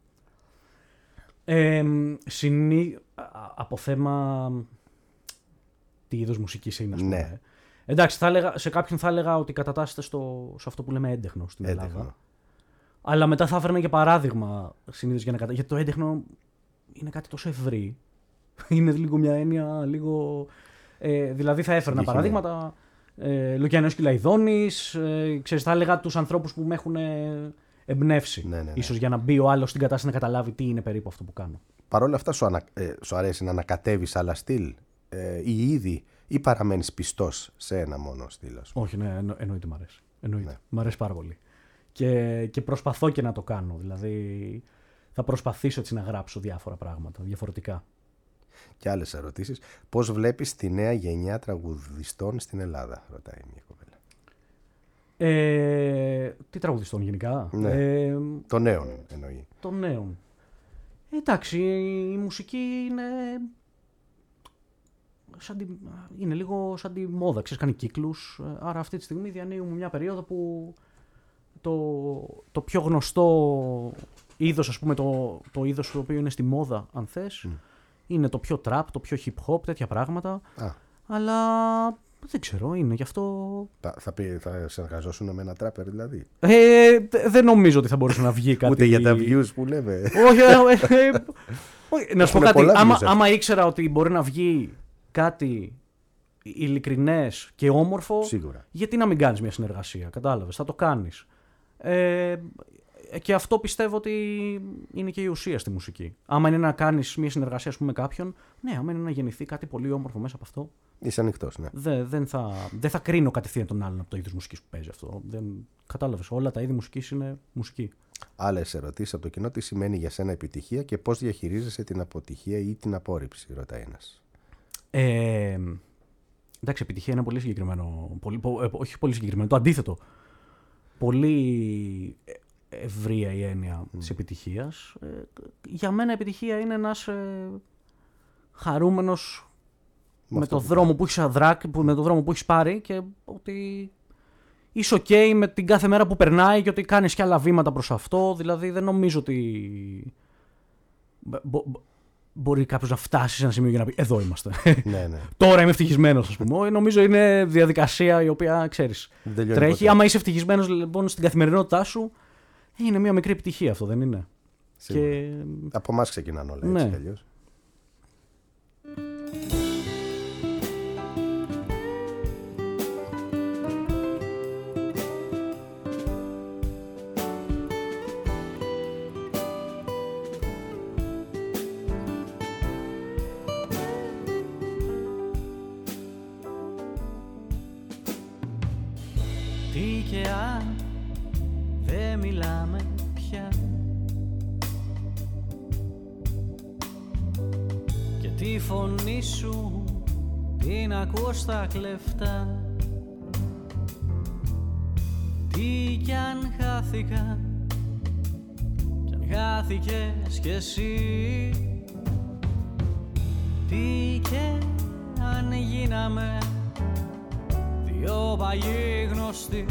Ε, συνή... Από θέμα τι είδος μουσικής είναι, ας πούμε. Ναι. Εντάξει, θα έλεγα, σε κάποιον θα έλεγα ότι κατατάσσεται στο, σε αυτό που λέμε έντεχνο στην Ελλάδα. Έντεχνο. Αλλά μετά θα έφερνα και παράδειγμα συνήθως για να κατα... γιατί το έντεχνο είναι κάτι τόσο ευρύ. Είναι λίγο μια έννοια, λίγο... Ε, δηλαδή θα έφερνα παραδείγματα, ε, Λουκιανός Κυλαϊδόνης, ε, ξέρεις, θα έλεγα τους ανθρώπους που με έχουν εμπνεύσει, ναι, ναι, ναι. ίσως για να μπει ο άλλος στην κατάσταση να καταλάβει τι είναι περίπου αυτό που κάνω. Παρ' όλα αυτά σου, ανα, ε, σου αρέσει να ανακατεύεις άλλα στυλ ε, ή ήδη, ή παραμένεις πιστός σε ένα μόνο στυλ? Όχι, ναι, εννο, εννοείται μ' αρέσει. Εννοείται. Ναι. Μ' αρέσει πάρα πολύ. Και, και προσπαθώ και να το κάνω, δηλαδή θα προσπαθήσω έτσι να γράψω διάφορα πράγματα, διαφορετικά. Και άλλες ερωτήσεις. Πώς βλέπεις τη νέα γενιά τραγουδιστών στην Ελλάδα, ρωτάει μια κοπέλα. Ε, τι τραγουδιστών γενικά? Ναι, ε, των νέων εννοεί. Των νέων. Εντάξει, η μουσική είναι, σαν τη, είναι λίγο σαν τη μόδα, ξέρεις, κάνει κύκλους. Άρα αυτή τη στιγμή διανύουμε μια περίοδο που το, το πιο γνωστό είδος, ας πούμε, το, το είδος το οποίο είναι στη μόδα, αν θες, mm. είναι το πιο trap, το πιο hip hop, τέτοια πράγματα. Α. Αλλά δεν ξέρω, είναι γι' αυτό. Θα, θα, πει, θα συνεργαζόσουν με ένα τράπερ δηλαδή? Ε, δεν νομίζω ότι θα μπορούσε να βγει κάτι. Ούτε για τα views που λέμε. Όχι, ε, ε, όχι. Να σου πω κάτι. Άμα, άμα ήξερα ότι μπορεί να βγει κάτι ειλικρινές και όμορφο, σίγουρα, γιατί να μην κάνεις μια συνεργασία? Κατάλαβες, θα το κάνεις. Ε, και αυτό πιστεύω ότι είναι και η ουσία στη μουσική. Άμα είναι να κάνεις μια συνεργασία, ας πούμε, με κάποιον, ναι, άμα είναι να γεννηθεί κάτι πολύ όμορφο μέσα από αυτό. Είσαι ανοιχτός, ναι. Δε, δεν, θα, δεν θα κρίνω κατευθείαν τον άλλον από το είδος μουσικής που παίζει αυτό. Δεν, κατάλαβες, όλα τα είδη μουσικής είναι μουσική. Άλλες ερωτήσεις από το κοινό. Τι σημαίνει για σένα επιτυχία και πώς διαχειρίζεσαι την αποτυχία ή την απόρριψη, ρωτάει ένας. Ε, εντάξει, επιτυχία είναι πολύ συγκεκριμένο. Πολύ, όχι πολύ συγκεκριμένο, το αντίθετο. Πολύ ευρεία η έννοια mm. της επιτυχίας. Ε, για μένα επιτυχία είναι να είσαι χαρούμενος με, με το δρόμο που έχεις αδράκ, με το δρόμο που έχεις πάρει, και ότι είσαι ok με την κάθε μέρα που περνάει και ότι κάνεις και άλλα βήματα προς αυτό. Δηλαδή δεν νομίζω ότι μπο, μπο, μπορεί κάποιος να φτάσει σε ένα σημείο για να πει εδώ είμαστε. Ναι, ναι. Τώρα είμαι ευτυχισμένος, ας πούμε. Νομίζω είναι διαδικασία η οποία, ξέρεις, τρέχει. Ποτέ. Άμα είσαι ευτυχισμένος, λοιπόν, στην καθημερινότητά σου, είναι μια μικρή επιτυχία αυτό, δεν είναι? Και... από εμάς ξεκινάνε όλα, έτσι, ναι. Αλλιώς. Τι και αν δεν μιλάμε πια, και τη φωνή σου την ακούω στα κλεφτά. Τι κι αν χάθηκα, κι αν χάθηκες κι εσύ, τι και αν γίναμε δυο παλιοί γνωστοί,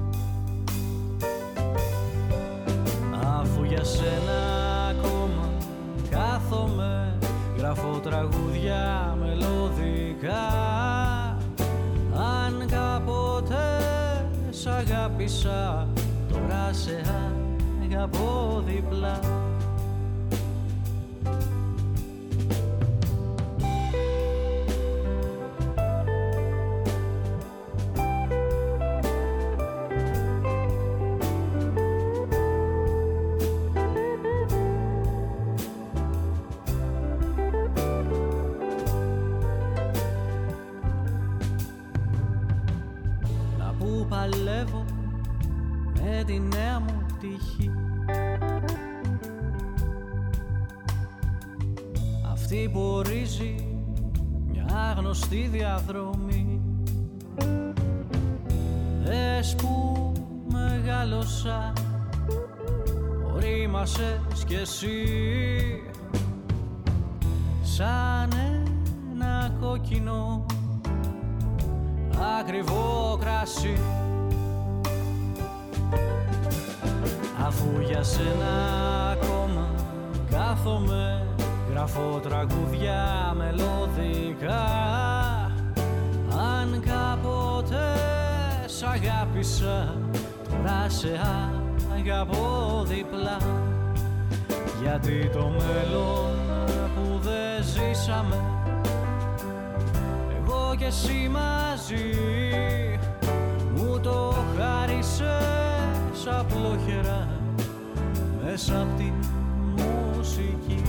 αφού για σένα ακόμα κάθομαι, γράφω τραγούδια μελωδικά. Αν κάποτε σ' αγάπησα, τώρα σε αγαπώ διπλά. παλεύω με τη νέα μου τύχη. Αυτή που ορίζει μια γνωστή διαδρομή. Δες που μεγάλωσα, ορίμασες κι εσύ σαν ένα κόκκινο ακριβό κρασί. Αφού για σένα ακόμα κάθομαι, γράφω τραγούδια μελωδικά. Αν κάποτε σ' αγάπησα, τώρα σε αγαπώ διπλά. Γιατί το μέλλον που δεν ζήσαμε, εγώ και εσύ μαζί, μου το χάρισες απλόχερα μέσα απ' τη μουσική.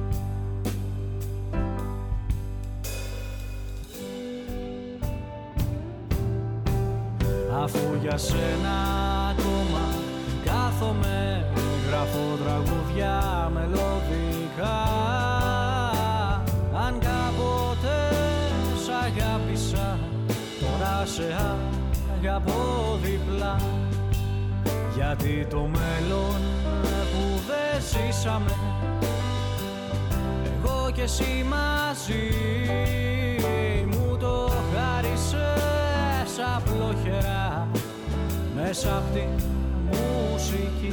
Αφού για σένα ακόμα κάθομαι, γράφω τραγούδια μελωδικά. Αν κάποτε σ' αγάπησα, τώρα σε αγαπώ διπλά. Γιατί το μέλλον που δεν ζήσαμε, εγώ και εσύ μαζί, μου το χάρισες απλόχερα μέσα απ' τη μουσική.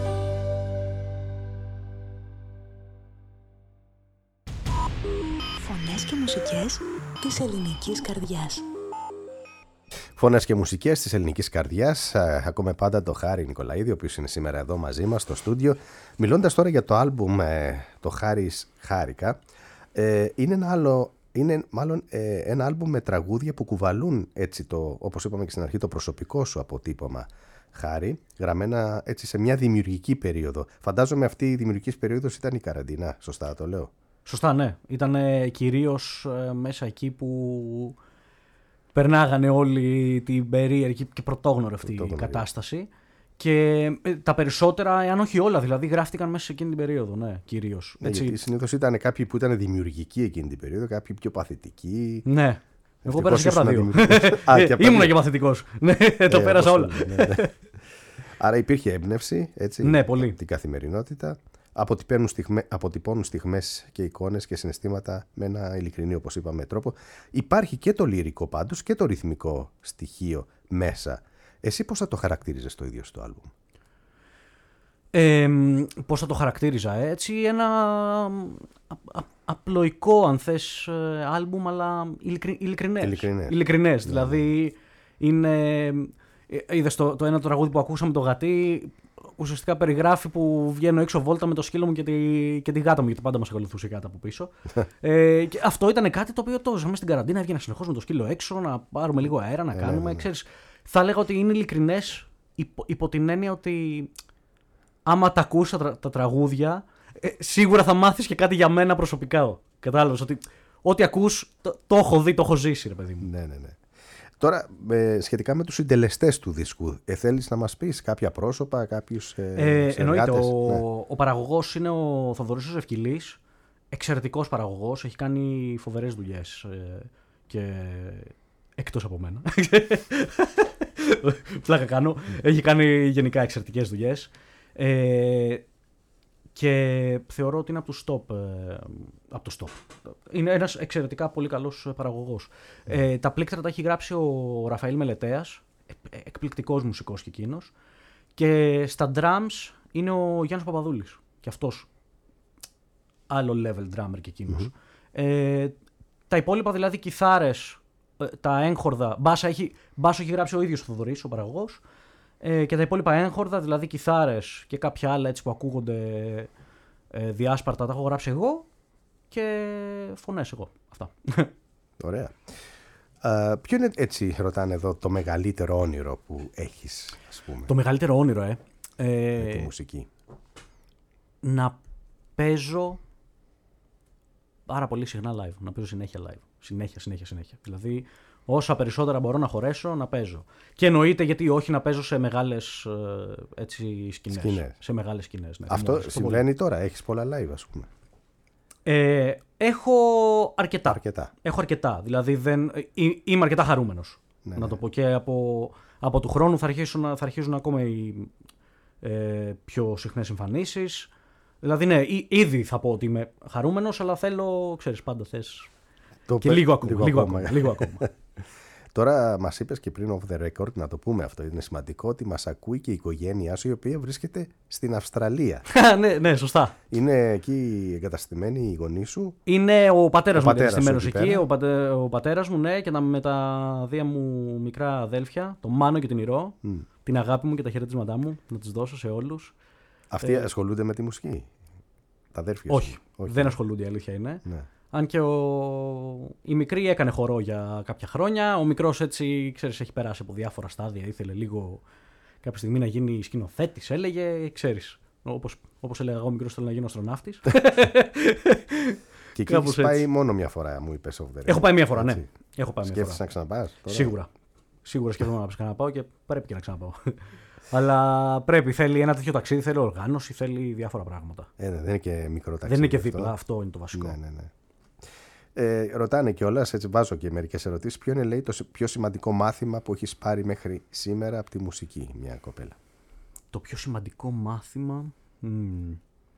Φωνές και μουσικές της ελληνικής καρδιάς. Φωνές και μουσικές της ελληνικής καρδιάς. Ακούμε πάντα το Χάρη Νικολαίδη, ο οποίος είναι σήμερα εδώ μαζί μας στο στούντιο. Μιλώντας τώρα για το άλμπουμ το Χάρης Χάρηκα, είναι ένα άλλο, είναι μάλλον ένα άλμπουμ με τραγούδια που κουβαλούν, έτσι το, όπως είπαμε και στην αρχή, το προσωπικό σου αποτύπωμα, Χάρη, γραμμένα έτσι σε μια δημιουργική περίοδο. Φαντάζομαι αυτή η δημιουργική περίοδος ήταν η καραντίνα, σωστά το λέω? Σωστά, ναι. Ήταν κυρίως ε, μέσα εκεί που περνάγανε όλη την περίεργη και πρωτόγνωρη αυτή η κατάσταση. Και ε, τα περισσότερα, εάν όχι όλα, δηλαδή γράφτηκαν μέσα σε εκείνη την περίοδο, ναι, κυρίως. Ναι, έτσι. γιατί συνήθως ήταν κάποιοι που ήταν δημιουργικοί εκείνη την περίοδο, κάποιοι πιο παθητικοί. Ναι. Εγώ πέρασα και από τα δύο. Ήμουνα και παθητικός. Ναι, το πέρασα όλα. Άρα υπήρχε έμπνευση, έτσι, ναι, πολύ. την καθημερινότητα. Αποτυπώνουν, στιγμέ, αποτυπώνουν στιγμές και εικόνες και συναισθήματα με ένα ειλικρινή, όπως είπαμε, τρόπο. Υπάρχει και το λυρικό πάντως και το ρυθμικό στοιχείο μέσα. Εσύ πώς θα το χαρακτήριζες το ίδιο στο άλμπουμ? Ε, πώς θα το χαρακτήριζα, έτσι, ένα α, α, απλοϊκό, αν θες, άλμπουμ, αλλά ειλικρι, ειλικρινές. Ειλικρινές. Ειλικρινές, ναι, δηλαδή είναι... Είδες το, το ένα τραγούδι που ακούσαμε, το Γατί, ουσιαστικά περιγράφει που βγαίνω έξω βόλτα με το σκύλο μου και τη, και τη γάτα μου, γιατί πάντα μας ακολουθούσε η γάτα από πίσω. ε, και αυτό ήταν κάτι το οποίο το ζαμε στην καραντίνα, έβγαινα συνεχώς με το σκύλο έξω, να πάρουμε λίγο αέρα, να κάνουμε, ναι, ναι. Ξέρεις, θα έλεγα ότι είναι ειλικρινές υπό, υπό την έννοια ότι άμα τα ακούσεις τα, τα τραγούδια, ε, σίγουρα θα μάθεις και κάτι για μένα προσωπικά. Κατάλαβες ότι ό,τι ακούς το, το έχω δει, το έχω ζήσει, ρε παιδί μου. Ναι, ναι, ναι. Τώρα, ε, σχετικά με τους συντελεστές του δίσκου, ε, θέλεις να μας πεις κάποια πρόσωπα, κάποιους ε, ε, εννοείται, ο, ναι. ο παραγωγός είναι ο Θοδωρής Ευκυλής, εξαιρετικός παραγωγός, έχει κάνει φοβερές δουλειές ε, και εκτός από μένα. Πλάκα κάνω, έχει κάνει γενικά εξαιρετικές δουλειές. Ε, Και θεωρώ ότι είναι από τους top. Ε, από τους top. Είναι ένας εξαιρετικά πολύ καλός παραγωγός. Mm. Ε, τα πλήκτρα τα έχει γράψει ο Ραφαήλ Μελετέας, εκπληκτικός μουσικός και εκείνος. Και στα drums είναι ο Γιάννης Παπαδούλης. Και αυτός άλλο level drummer και εκείνος. Mm-hmm. Ε, τα υπόλοιπα δηλαδή κιθάρες, τα έγχορδα, μπάσα έχει, μπάσο έχει γράψει ο ίδιος ο Θοδωρής, ο παραγωγός. Ε, και τα υπόλοιπα έγχορδα, δηλαδή κιθάρες και κάποια άλλα έτσι που ακούγονται ε, διάσπαρτα, τα έχω γράψει εγώ και φωνές εγώ. Αυτά. Ωραία. Uh, ποιο είναι, έτσι ρωτάνε εδώ, το μεγαλύτερο όνειρο που έχεις, ας πούμε? Το μεγαλύτερο όνειρο, ε. ε με τη μουσική. Να παίζω πάρα πολύ συχνά live. Να παίζω συνέχεια live. Συνέχεια, συνέχεια, συνέχεια. Δηλαδή, Όσα περισσότερα μπορώ να χωρέσω, να παίζω. Και εννοείται γιατί όχι να παίζω σε μεγάλες έτσι, σκηνές. Σκηνές. Σε μεγάλες σκηνές. Ναι, Αυτό συμβαίνει τώρα, έχεις πολλά live, ας πούμε. Ε, έχω αρκετά. αρκετά. Έχω αρκετά. Δηλαδή δεν, ή, είμαι αρκετά χαρούμενος. Ναι, να ναι. το πω. Και από, από του χρόνου θα αρχίσουν, θα αρχίζουν ακόμα οι ε, πιο συχνές εμφανίσεις. Δηλαδή, ναι, ή, ήδη θα πω ότι είμαι χαρούμενος, αλλά θέλω, ξέρεις, πάντα θες. Το Και πε... λίγο ακόμα. λίγο Λίγο ακόμα. ακόμα, λίγο ακόμα. Τώρα μας είπες και πριν off the record, να το πούμε αυτό, είναι σημαντικό, ότι μας ακούει και η οικογένειά σου, η οποία βρίσκεται στην Αυστραλία. ναι, ναι, σωστά. Είναι εκεί εγκαταστημένοι οι γονείς σου. Είναι ο πατέρας Ο μου πατέρας εγκαταστημένος σου εκεί εκεί, πέρα. ο, πατέ, ο πατέρας μου, ναι, και τα, με τα δύο μου μικρά αδέλφια, τον Μάνο και την Ηρώ, Mm. την αγάπη μου και τα χαιρετίσματά μου, να τις δώσω σε όλους. Αυτοί Ε, ασχολούνται με τη μουσική, τα αδέρφια Όχι, σου. Όχι, δεν ασχολούνται, η αλήθεια είναι. Ναι. Αν και ο... η μικρή έκανε χορό για κάποια χρόνια. Ο μικρός έτσι, ξέρεις, έχει περάσει από διάφορα στάδια. Ήθελε λίγο κάποια στιγμή να γίνει σκηνοθέτης, έλεγε, ξέρεις. Όπως, όπως έλεγα εγώ, ο μικρός θέλω να γίνω αστροναύτης. Και εκεί Κάπως έχεις πάει έτσι. μόνο μια φορά, μου είπες off the record. Έχω πάει μία φορά, ναι. Έτσι. Έχω πάει μία Σκέφτεσαι φορά. να ξαναπάς τώρα? Σίγουρα. Σίγουρα σκέφτομαι να ξαναπάω και πρέπει και να ξαναπάω. Αλλά πρέπει, θέλει ένα τέτοιο ταξίδι, θέλει οργάνωση, θέλει διάφορα πράγματα. Ε, ναι, δεν είναι και μικρό ταξίδι. Δεν είναι και αυτό. δίπλα, αυτό είναι το βασικό. Ναι, ναι, ναι. Ε, ρωτάνε κιόλας, έτσι βάζω και μερικές ερωτήσεις. Ποιο είναι, λέει, το πιο σημαντικό μάθημα που έχεις πάρει μέχρι σήμερα από τη μουσική, μια κοπέλα? Το πιο σημαντικό μάθημα. μ,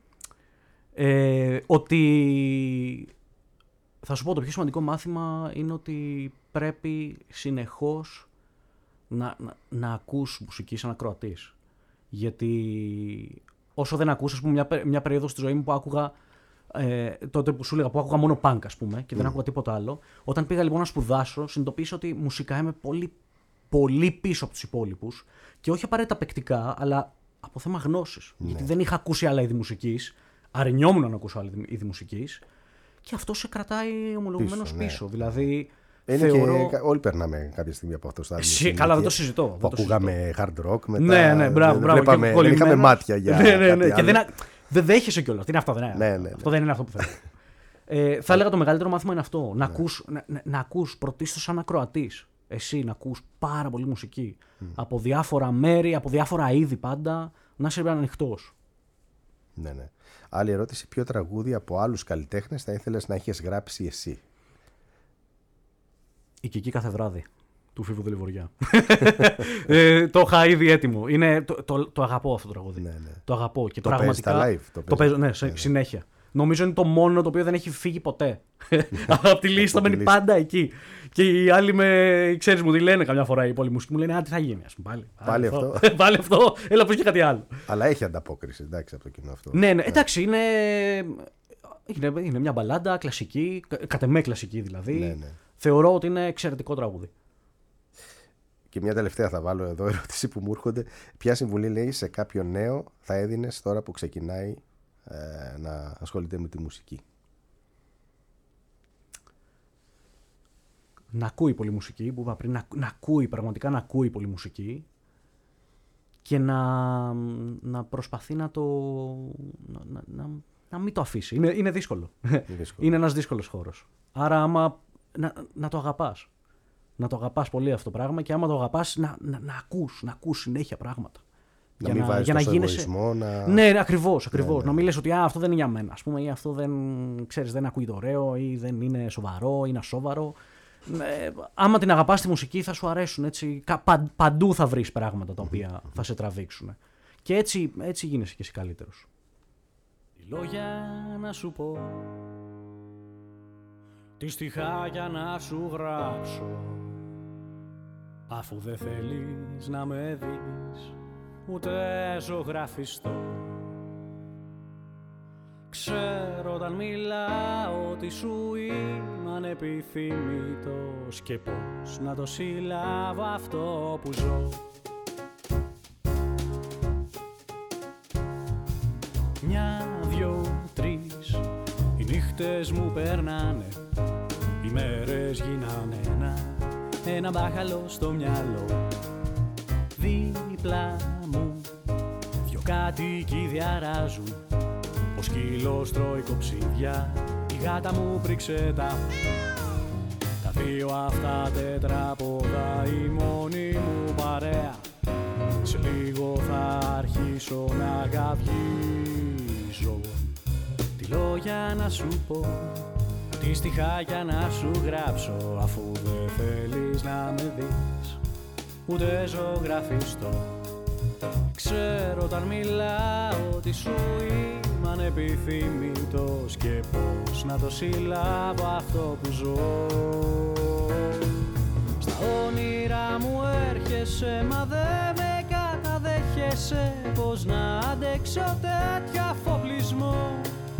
Ε, ότι. Θα σου πω, το πιο σημαντικό μάθημα είναι ότι πρέπει συνεχώς να, να, να ακούς μουσική σαν ακροατής. Γιατί όσο δεν ακούς, ας πούμε, μια, πε- μια περίοδο στη ζωή μου που άκουγα. Ε, τότε που σου έλεγα που άκουγα μόνο punk, ας πούμε, και δεν άκουγα τίποτα άλλο. Όταν πήγα λοιπόν να σπουδάσω, συνειδητοποίησα ότι μουσικά είμαι πολύ, πολύ πίσω από τους υπόλοιπους. Και όχι απαραίτητα παικτικά, αλλά από θέμα γνώσης. Γιατί δεν είχα ακούσει άλλα είδη μουσικής. Αρνιόμουν να ακούσω άλλα είδη μουσικής. Και αυτό σε κρατάει ομολογουμένως Πίσω, πίσω. ναι. Δηλαδή. Είναι θεωρώ... και, όλοι περνάμε κάποια στιγμή από αυτό το στάδιο. Εσύ, καλά, δεν το συζητώ. Που δεν το ακούγαμε hard rock, μετά Ναι, ναι, μπράβο, δεν, μπράβο. βλέπαμε, και δεν είχαμε κολλημένος. μάτια για ναι, ναι, ναι. κάτι Και άλλο. δεν, δεν δέχεσαι κιόλας. Τι είναι αυτό, δεν είναι. Ναι, ναι, ναι. Αυτό δεν είναι αυτό που θέλω. ε, θα έλεγα το μεγαλύτερο μάθημα είναι αυτό. Να ακούς, να, να, να ακούς πρωτίστως σαν ακροατής. Εσύ να ακούς πάρα πολύ μουσική. Από διάφορα μέρη, από διάφορα είδη πάντα. Να είσαι ανοιχτός. Ναι, ναι. Άλλη ερώτηση. Ποιο τραγούδι από άλλους καλλιτέχνες θα ήθελες να έχεις γράψει εσύ? Η Κική κάθε βράδυ του Φίβου Δελιβοριά. ε, το είχα ήδη έτοιμο. Είναι, το, το, το αγαπώ αυτό το τραγούδι. Ναι, ναι. Το αγαπώ. Και Το πραγματικά. παίζεις στα live, το το παίζεις. παίζω, ναι, σε, συνέχεια. Νομίζω είναι το μόνο το οποίο δεν έχει φύγει ποτέ. Από τη λίστα μένει λίστα. πάντα εκεί. Και οι άλλοι με, ξέρεις, μου τη λένε καμιά φορά οι πολλοί μουσικοί. Μου λένε, α, τι θα γίνει, ας πούμε, πάλι. Πάλι αυτό. Πάλι αυτό, έλα πες και κάτι άλλο. Αλλά έχει ανταπόκριση, εντάξει, από το κοινό αυτό. Ναι, ναι, εντάξει, είναι, είναι, είναι μια μπαλάντα κλασική, κα- κατ' εμέ κλασική δηλαδή. Ναι, ναι. Θεωρώ ότι είναι εξαιρετικό τραγούδι. Και μια τελευταία θα βάλω εδώ ερώτηση που μου έρχονται. Ποια συμβουλή, λέει, σε κάποιον νέο θα έδινες τώρα που ξεκινάει ε, να ασχολείται με τη μουσική? Να ακούει πολύ μουσική, που είπα πριν, να, να ακούει, πραγματικά να ακούει πολύ μουσική και να, να προσπαθεί να το. Να, να, να, να μην το αφήσει. Είναι, είναι δύσκολο. δύσκολο. Είναι ένας δύσκολος χώρος. Άρα, άμα. Να, να το αγαπάς. Να το αγαπάς πολύ αυτό το πράγμα και άμα το αγαπάς, να, να, να ακούς, να ακούς συνέχεια πράγματα. Να μην βάζεις τόσο εγωισμό, να... Ναι, ακριβώς, ακριβώς. Ναι, ναι. Να μην λες ότι α, αυτό δεν είναι για μένα, ας πούμε, ή αυτό δεν, ξέρεις, δεν ακούγεται ωραίο ή δεν είναι σοβαρό ή είναι ασόβαρο. Ε, άμα την αγαπάς τη μουσική θα σου αρέσουν, έτσι, κα- πα- παντού θα βρεις πράγματα τα οποία θα σε τραβήξουν. Και έτσι, έτσι γίνεσαι και εσύ καλύτερος. Τι λόγια να σου πω, τι στιχάκια να σου γράψω, αφού δεν θέλεις να με δεις ούτε ζωγραφιστό. Ξέρω όταν μιλάω ότι σου είμαι ανεπιθύμητος και πως να το συλλάβω αυτό που ζω. Μια, δυο, τρεις, οι νύχτες μου περνάνε, οι μέρες γίνανε ένα, ένα μπάχαλο στο μυαλό. Δίπλα μου δυο κάτοικοι διαράζουν, ο σκύλος τρώει κοψίδια, η γάτα μου πρίξε τα τα δύο αυτά τετράποδα η μόνη μου παρέα. Σε λίγο θα αρχίσω να γαβγίζω. Τι λόγια να σου πω, τι στιχάκια να σου γράψω, αφού δεν θέλεις να με δεις ούτε ζωγραφιστώ. Ξέρω όταν μιλάω ότι σου είμαι ανεπιθύμητος και πώς να το συλλάβω αυτό που ζω. Στα όνειρα μου έρχεσαι μα δεν με καταδέχεσαι, πώς να αντέξω τέτοιο αφοπλισμό.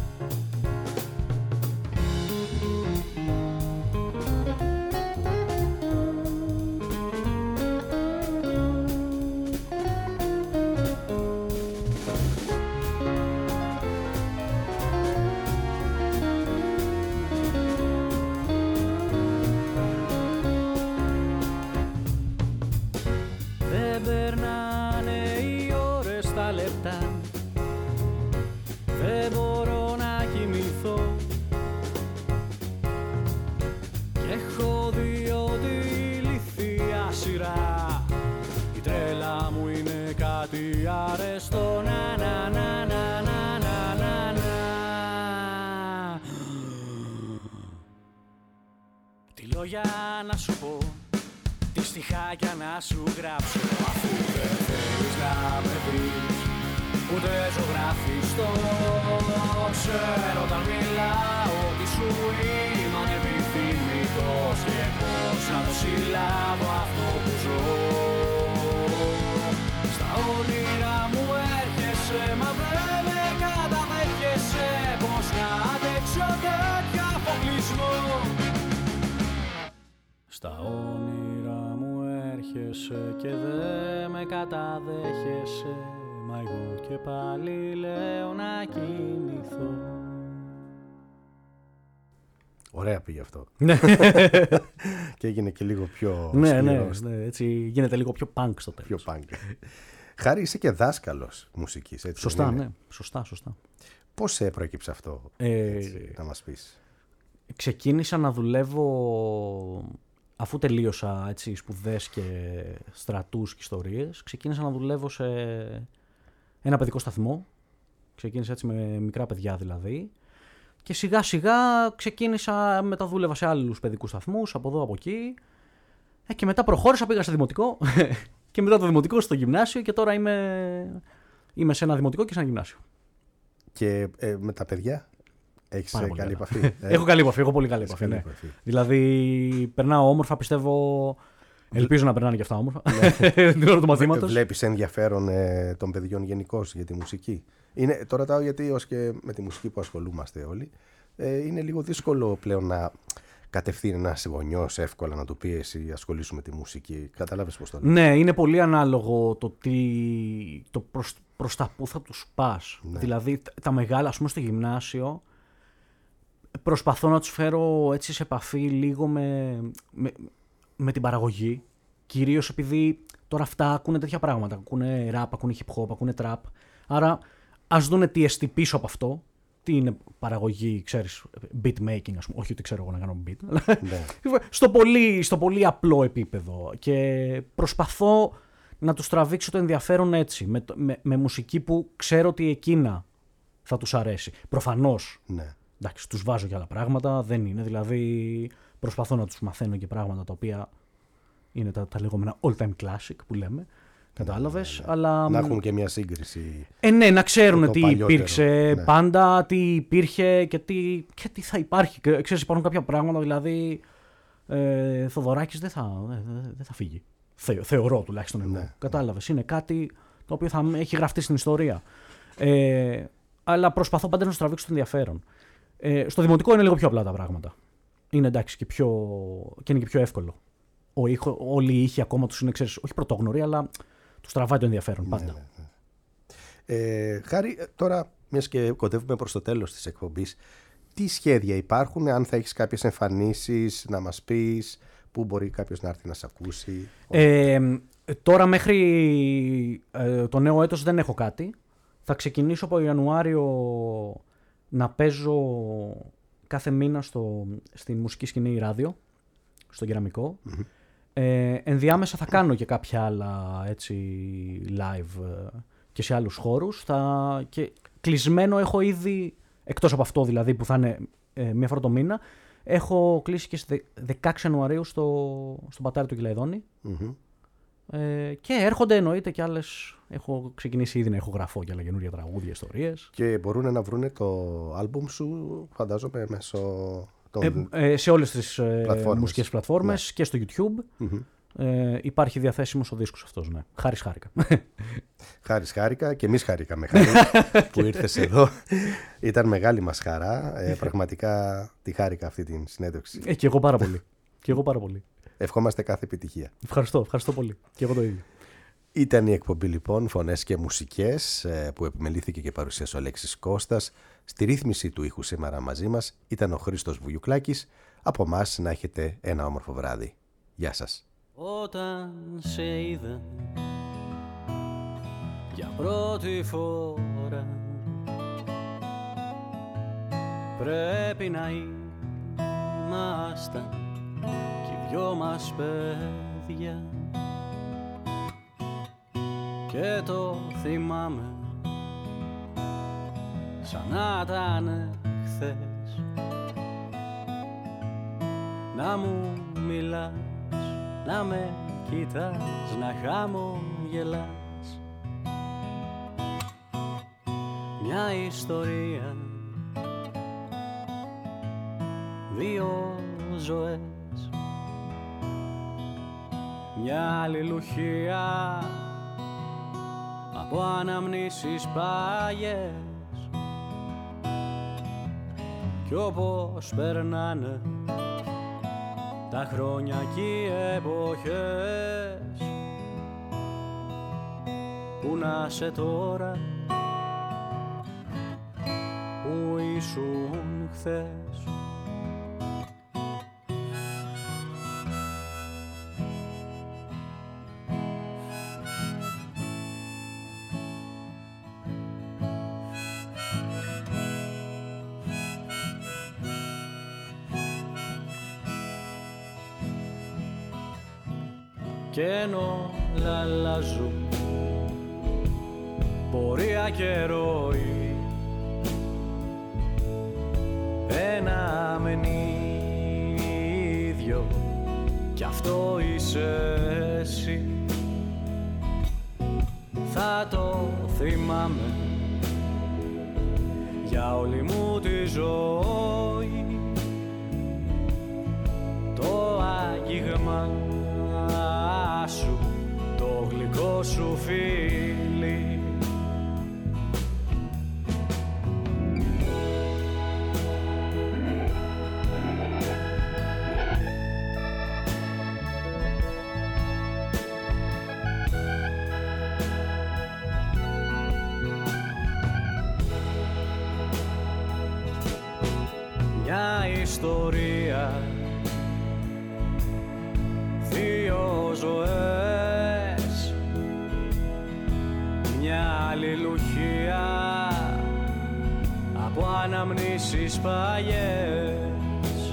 Δεν μπορώ να κοιμηθώ και έχω δει ότι ηλίθια σειρά η τρέλα μου είναι κάτι αρεστό. Να να να να να να να να. Τι λόγια να σου πω, τι στιχάκια να σου γράψω, αφού δεν θέλεις να με βρεις ούτε ζωγραφιστώ. Ξέρω όταν μιλάω ότι σου είμαι ανεπιθύμητος και πώς να το συλλάβω αυτό που ζω. Στα όνειρα μου έρχεσαι μα δεν με καταδέχεσαι, πώς να αντέξω τέτοιο αποκλεισμό. Στα όνειρα μου έρχεσαι και δεν με καταδέχεσαι, μα εγώ και πάλι λέω να κοιμηθώ. Ωραία πήγε αυτό. Ναι. Και έγινε και λίγο πιο ναι, σκληρός. ναι, ναι, έτσι γίνεται λίγο πιο punk στο τέλος. Πιο punk. Χάρη, είσαι και δάσκαλος μουσικής, έτσι? Σωστά, ναι. Σωστά, σωστά. Πώς προέκυψε αυτό, Ε, έτσι, να μας πεις? Ξεκίνησα να δουλεύω αφού τελείωσα έτσι, σπουδές και στρατούς και ιστορίες. Ξεκίνησα να δουλεύω σε ένα παιδικό σταθμό. Ξεκίνησα έτσι με μικρά παιδιά δηλαδή. Και σιγά σιγά ξεκίνησα, μετά δούλευα σε άλλους παιδικούς σταθμούς, από εδώ από εκεί. Ε, και μετά προχώρησα, πήγα σε δημοτικό. Και μετά το δημοτικό στο γυμνάσιο και τώρα είμαι, είμαι σε ένα δημοτικό και σε ένα γυμνάσιο. Και ε, με τα παιδιά έχεις Πάρα ε, πολύ καλή καλά. επαφή? Ε? Έχω καλή επαφή, έχω πολύ καλή επαφή. καλή Ναι. επαφή. Δηλαδή περνάω όμορφα, πιστεύω. Ελπίζω να περνάνε και αυτά όμορφα. Την ώρα του μαθήματος. Βλέπεις ενδιαφέρον ε, των παιδιών γενικώς για τη μουσική? Είναι, το ρωτάω γιατί ως και με τη μουσική που ασχολούμαστε όλοι, ε, είναι λίγο δύσκολο πλέον να κατευθύνει ένας γονιός εύκολα να του πει εσύ ασχολήσου με τη μουσική. Καταλάβεις πώς το λέω? Ναι, είναι πολύ ανάλογο το, τι, το προς, προς τα που θα τους πας. Ναι. Δηλαδή τα μεγάλα, ας πούμε στο γυμνάσιο, προσπαθώ να τους φέρω έτσι σε επαφή λίγο με, με, με την παραγωγή. Κυρίως επειδή τώρα αυτά ακούνε τέτοια πράγματα. Ακούνε rap, ακούνε hip hop, ακούνε trap. Άρα ας δούνε τι εστί πίσω από αυτό. Τι είναι παραγωγή, ξέρεις, beat making, ας πούμε. Όχι ότι ξέρω εγώ να κάνω beat. Ναι. στο, πολύ, στο πολύ απλό επίπεδο. Και προσπαθώ να τους τραβήξω το ενδιαφέρον έτσι. Με, με, με μουσική που ξέρω ότι εκείνα θα τους αρέσει. Προφανώς. Ναι. Εντάξει, τους βάζω και άλλα πράγματα. Δεν είναι. Δηλαδή προσπαθώ να τους μαθαίνω και πράγματα τα οποία είναι τα, τα λεγόμενα all-time classic που λέμε. Κατάλαβες, ναι, ναι. αλλά... Να έχουν και μια σύγκριση. Ε, ναι, να ξέρουν το τι παλιότερο, υπήρξε ναι. πάντα, τι υπήρχε και τι, και τι θα υπάρχει. Και, ξέρεις, υπάρχουν κάποια πράγματα, δηλαδή, ε, Θοδωράκης δεν θα, δεν, δεν θα φύγει. Θε, θεωρώ τουλάχιστον εγώ. Ναι. Κατάλαβες, είναι κάτι το οποίο θα έχει γραφτεί στην ιστορία. Ε, αλλά προσπαθώ πάντα να σου τραβήξω το ενδιαφέρον. Ε, στο δημοτικό είναι λίγο πιο απλά τα πράγματα. Είναι εντάξει και, πιο, και είναι και πιο εύκολο. Ο ήχο, όλοι οι ήχοι ακόμα τους είναι, ξέρεις, όχι πρωτόγνωροι, αλλά τους τραβάει το ενδιαφέρον πάντα. Ναι, ναι, ναι. Ε, Χάρη, τώρα μιας και κοντεύουμε προς το τέλος της εκπομπής, τι σχέδια υπάρχουν, αν θα έχεις κάποιες εμφανίσεις να μας πεις, πού μπορεί κάποιος να έρθει να σε ακούσει? Ε, τώρα μέχρι ε, το νέο έτος δεν έχω κάτι. Θα ξεκινήσω από Ιανουάριο να παίζω κάθε μήνα στο, στην μουσική σκηνή ράδιο. στον κεραμικό. Mm-hmm. Ε, ενδιάμεσα θα κάνω και κάποια άλλα έτσι live ε, και σε άλλους χώρους. Θα, και κλεισμένο έχω ήδη, εκτός από αυτό δηλαδή που θα είναι ε, μία φορά το μήνα, έχω κλείσει και στις δεκαέξι Ιανουαρίου στο, στον Πατάρι του Κυλαϊδόνη. Mm-hmm. Ε, και έρχονται εννοείται και άλλες. Έχω ξεκινήσει ήδη να έχω γραφώ και άλλα καινούργια τραγούδια, ιστορίες. Και μπορούν να βρουν το άλμπουμ σου, φαντάζομαι, μέσω των... Ε, ε, σε όλες τις ε, μουσικές πλατφόρμες, ναι. Και στο YouTube. Mm-hmm. Ε, υπάρχει διαθέσιμος ο δίσκος αυτός, ναι. Χάρης χάρηκα. Χάρης χάρηκα και εμείς χαρήκαμε, Χάρη, που ήρθες εδώ. Ήταν μεγάλη μας χαρά. Ε, πραγματικά τη χάρηκα αυτή την συνέντευξη. Ε, και εγώ πάρα πολύ. Και εγώ πάρα πολύ. Ευχόμαστε κάθε επιτυχία. Ευχαριστώ, ευχαριστώ πολύ. Και εγώ το ίδιο. Ήταν η εκπομπή λοιπόν Φωνές και Μουσικές που επιμελήθηκε και παρουσίασε ο Αλέξης Κώστας. Στη ρύθμιση του ήχου σήμερα μαζί μας ήταν ο Χρήστος Βουγιουκλάκης. Από εμάς να έχετε ένα όμορφο βράδυ. Γεια σας. Όταν σε είδα για πρώτη φορά, πρέπει να ήμασταν κι οι δυο μας παιδιά. Και το θυμάμαι σαν να ήταν χθες, να μου μιλάς, να με κοιτάς, να χαμογελάς. Μια ιστορία, δύο ζωές, μια αλληλουχία από αναμνήσεις παλιές. Κι όπως περνάνε τα χρόνια κι οι εποχές, που να σε τώρα που ήσουν χθες. Κι ενώ αλλάζουν πορεία και ροή, ένα μεν ίδιο κι αυτό είσαι εσύ. Θα το θυμάμαι για όλη μου τη ζωή, το άγγιγμα σου, το γλυκό σου φίλι. Μια ιστορία, δύο ζωές, μια αλληλουχία από αναμνήσεις παλιές.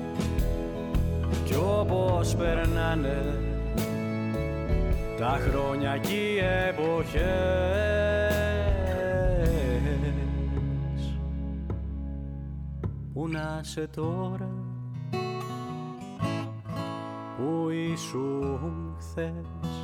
Κι όπως περνάνε τα χρόνια κι οι εποχές, που να σε τώρα που ήσουν χθες.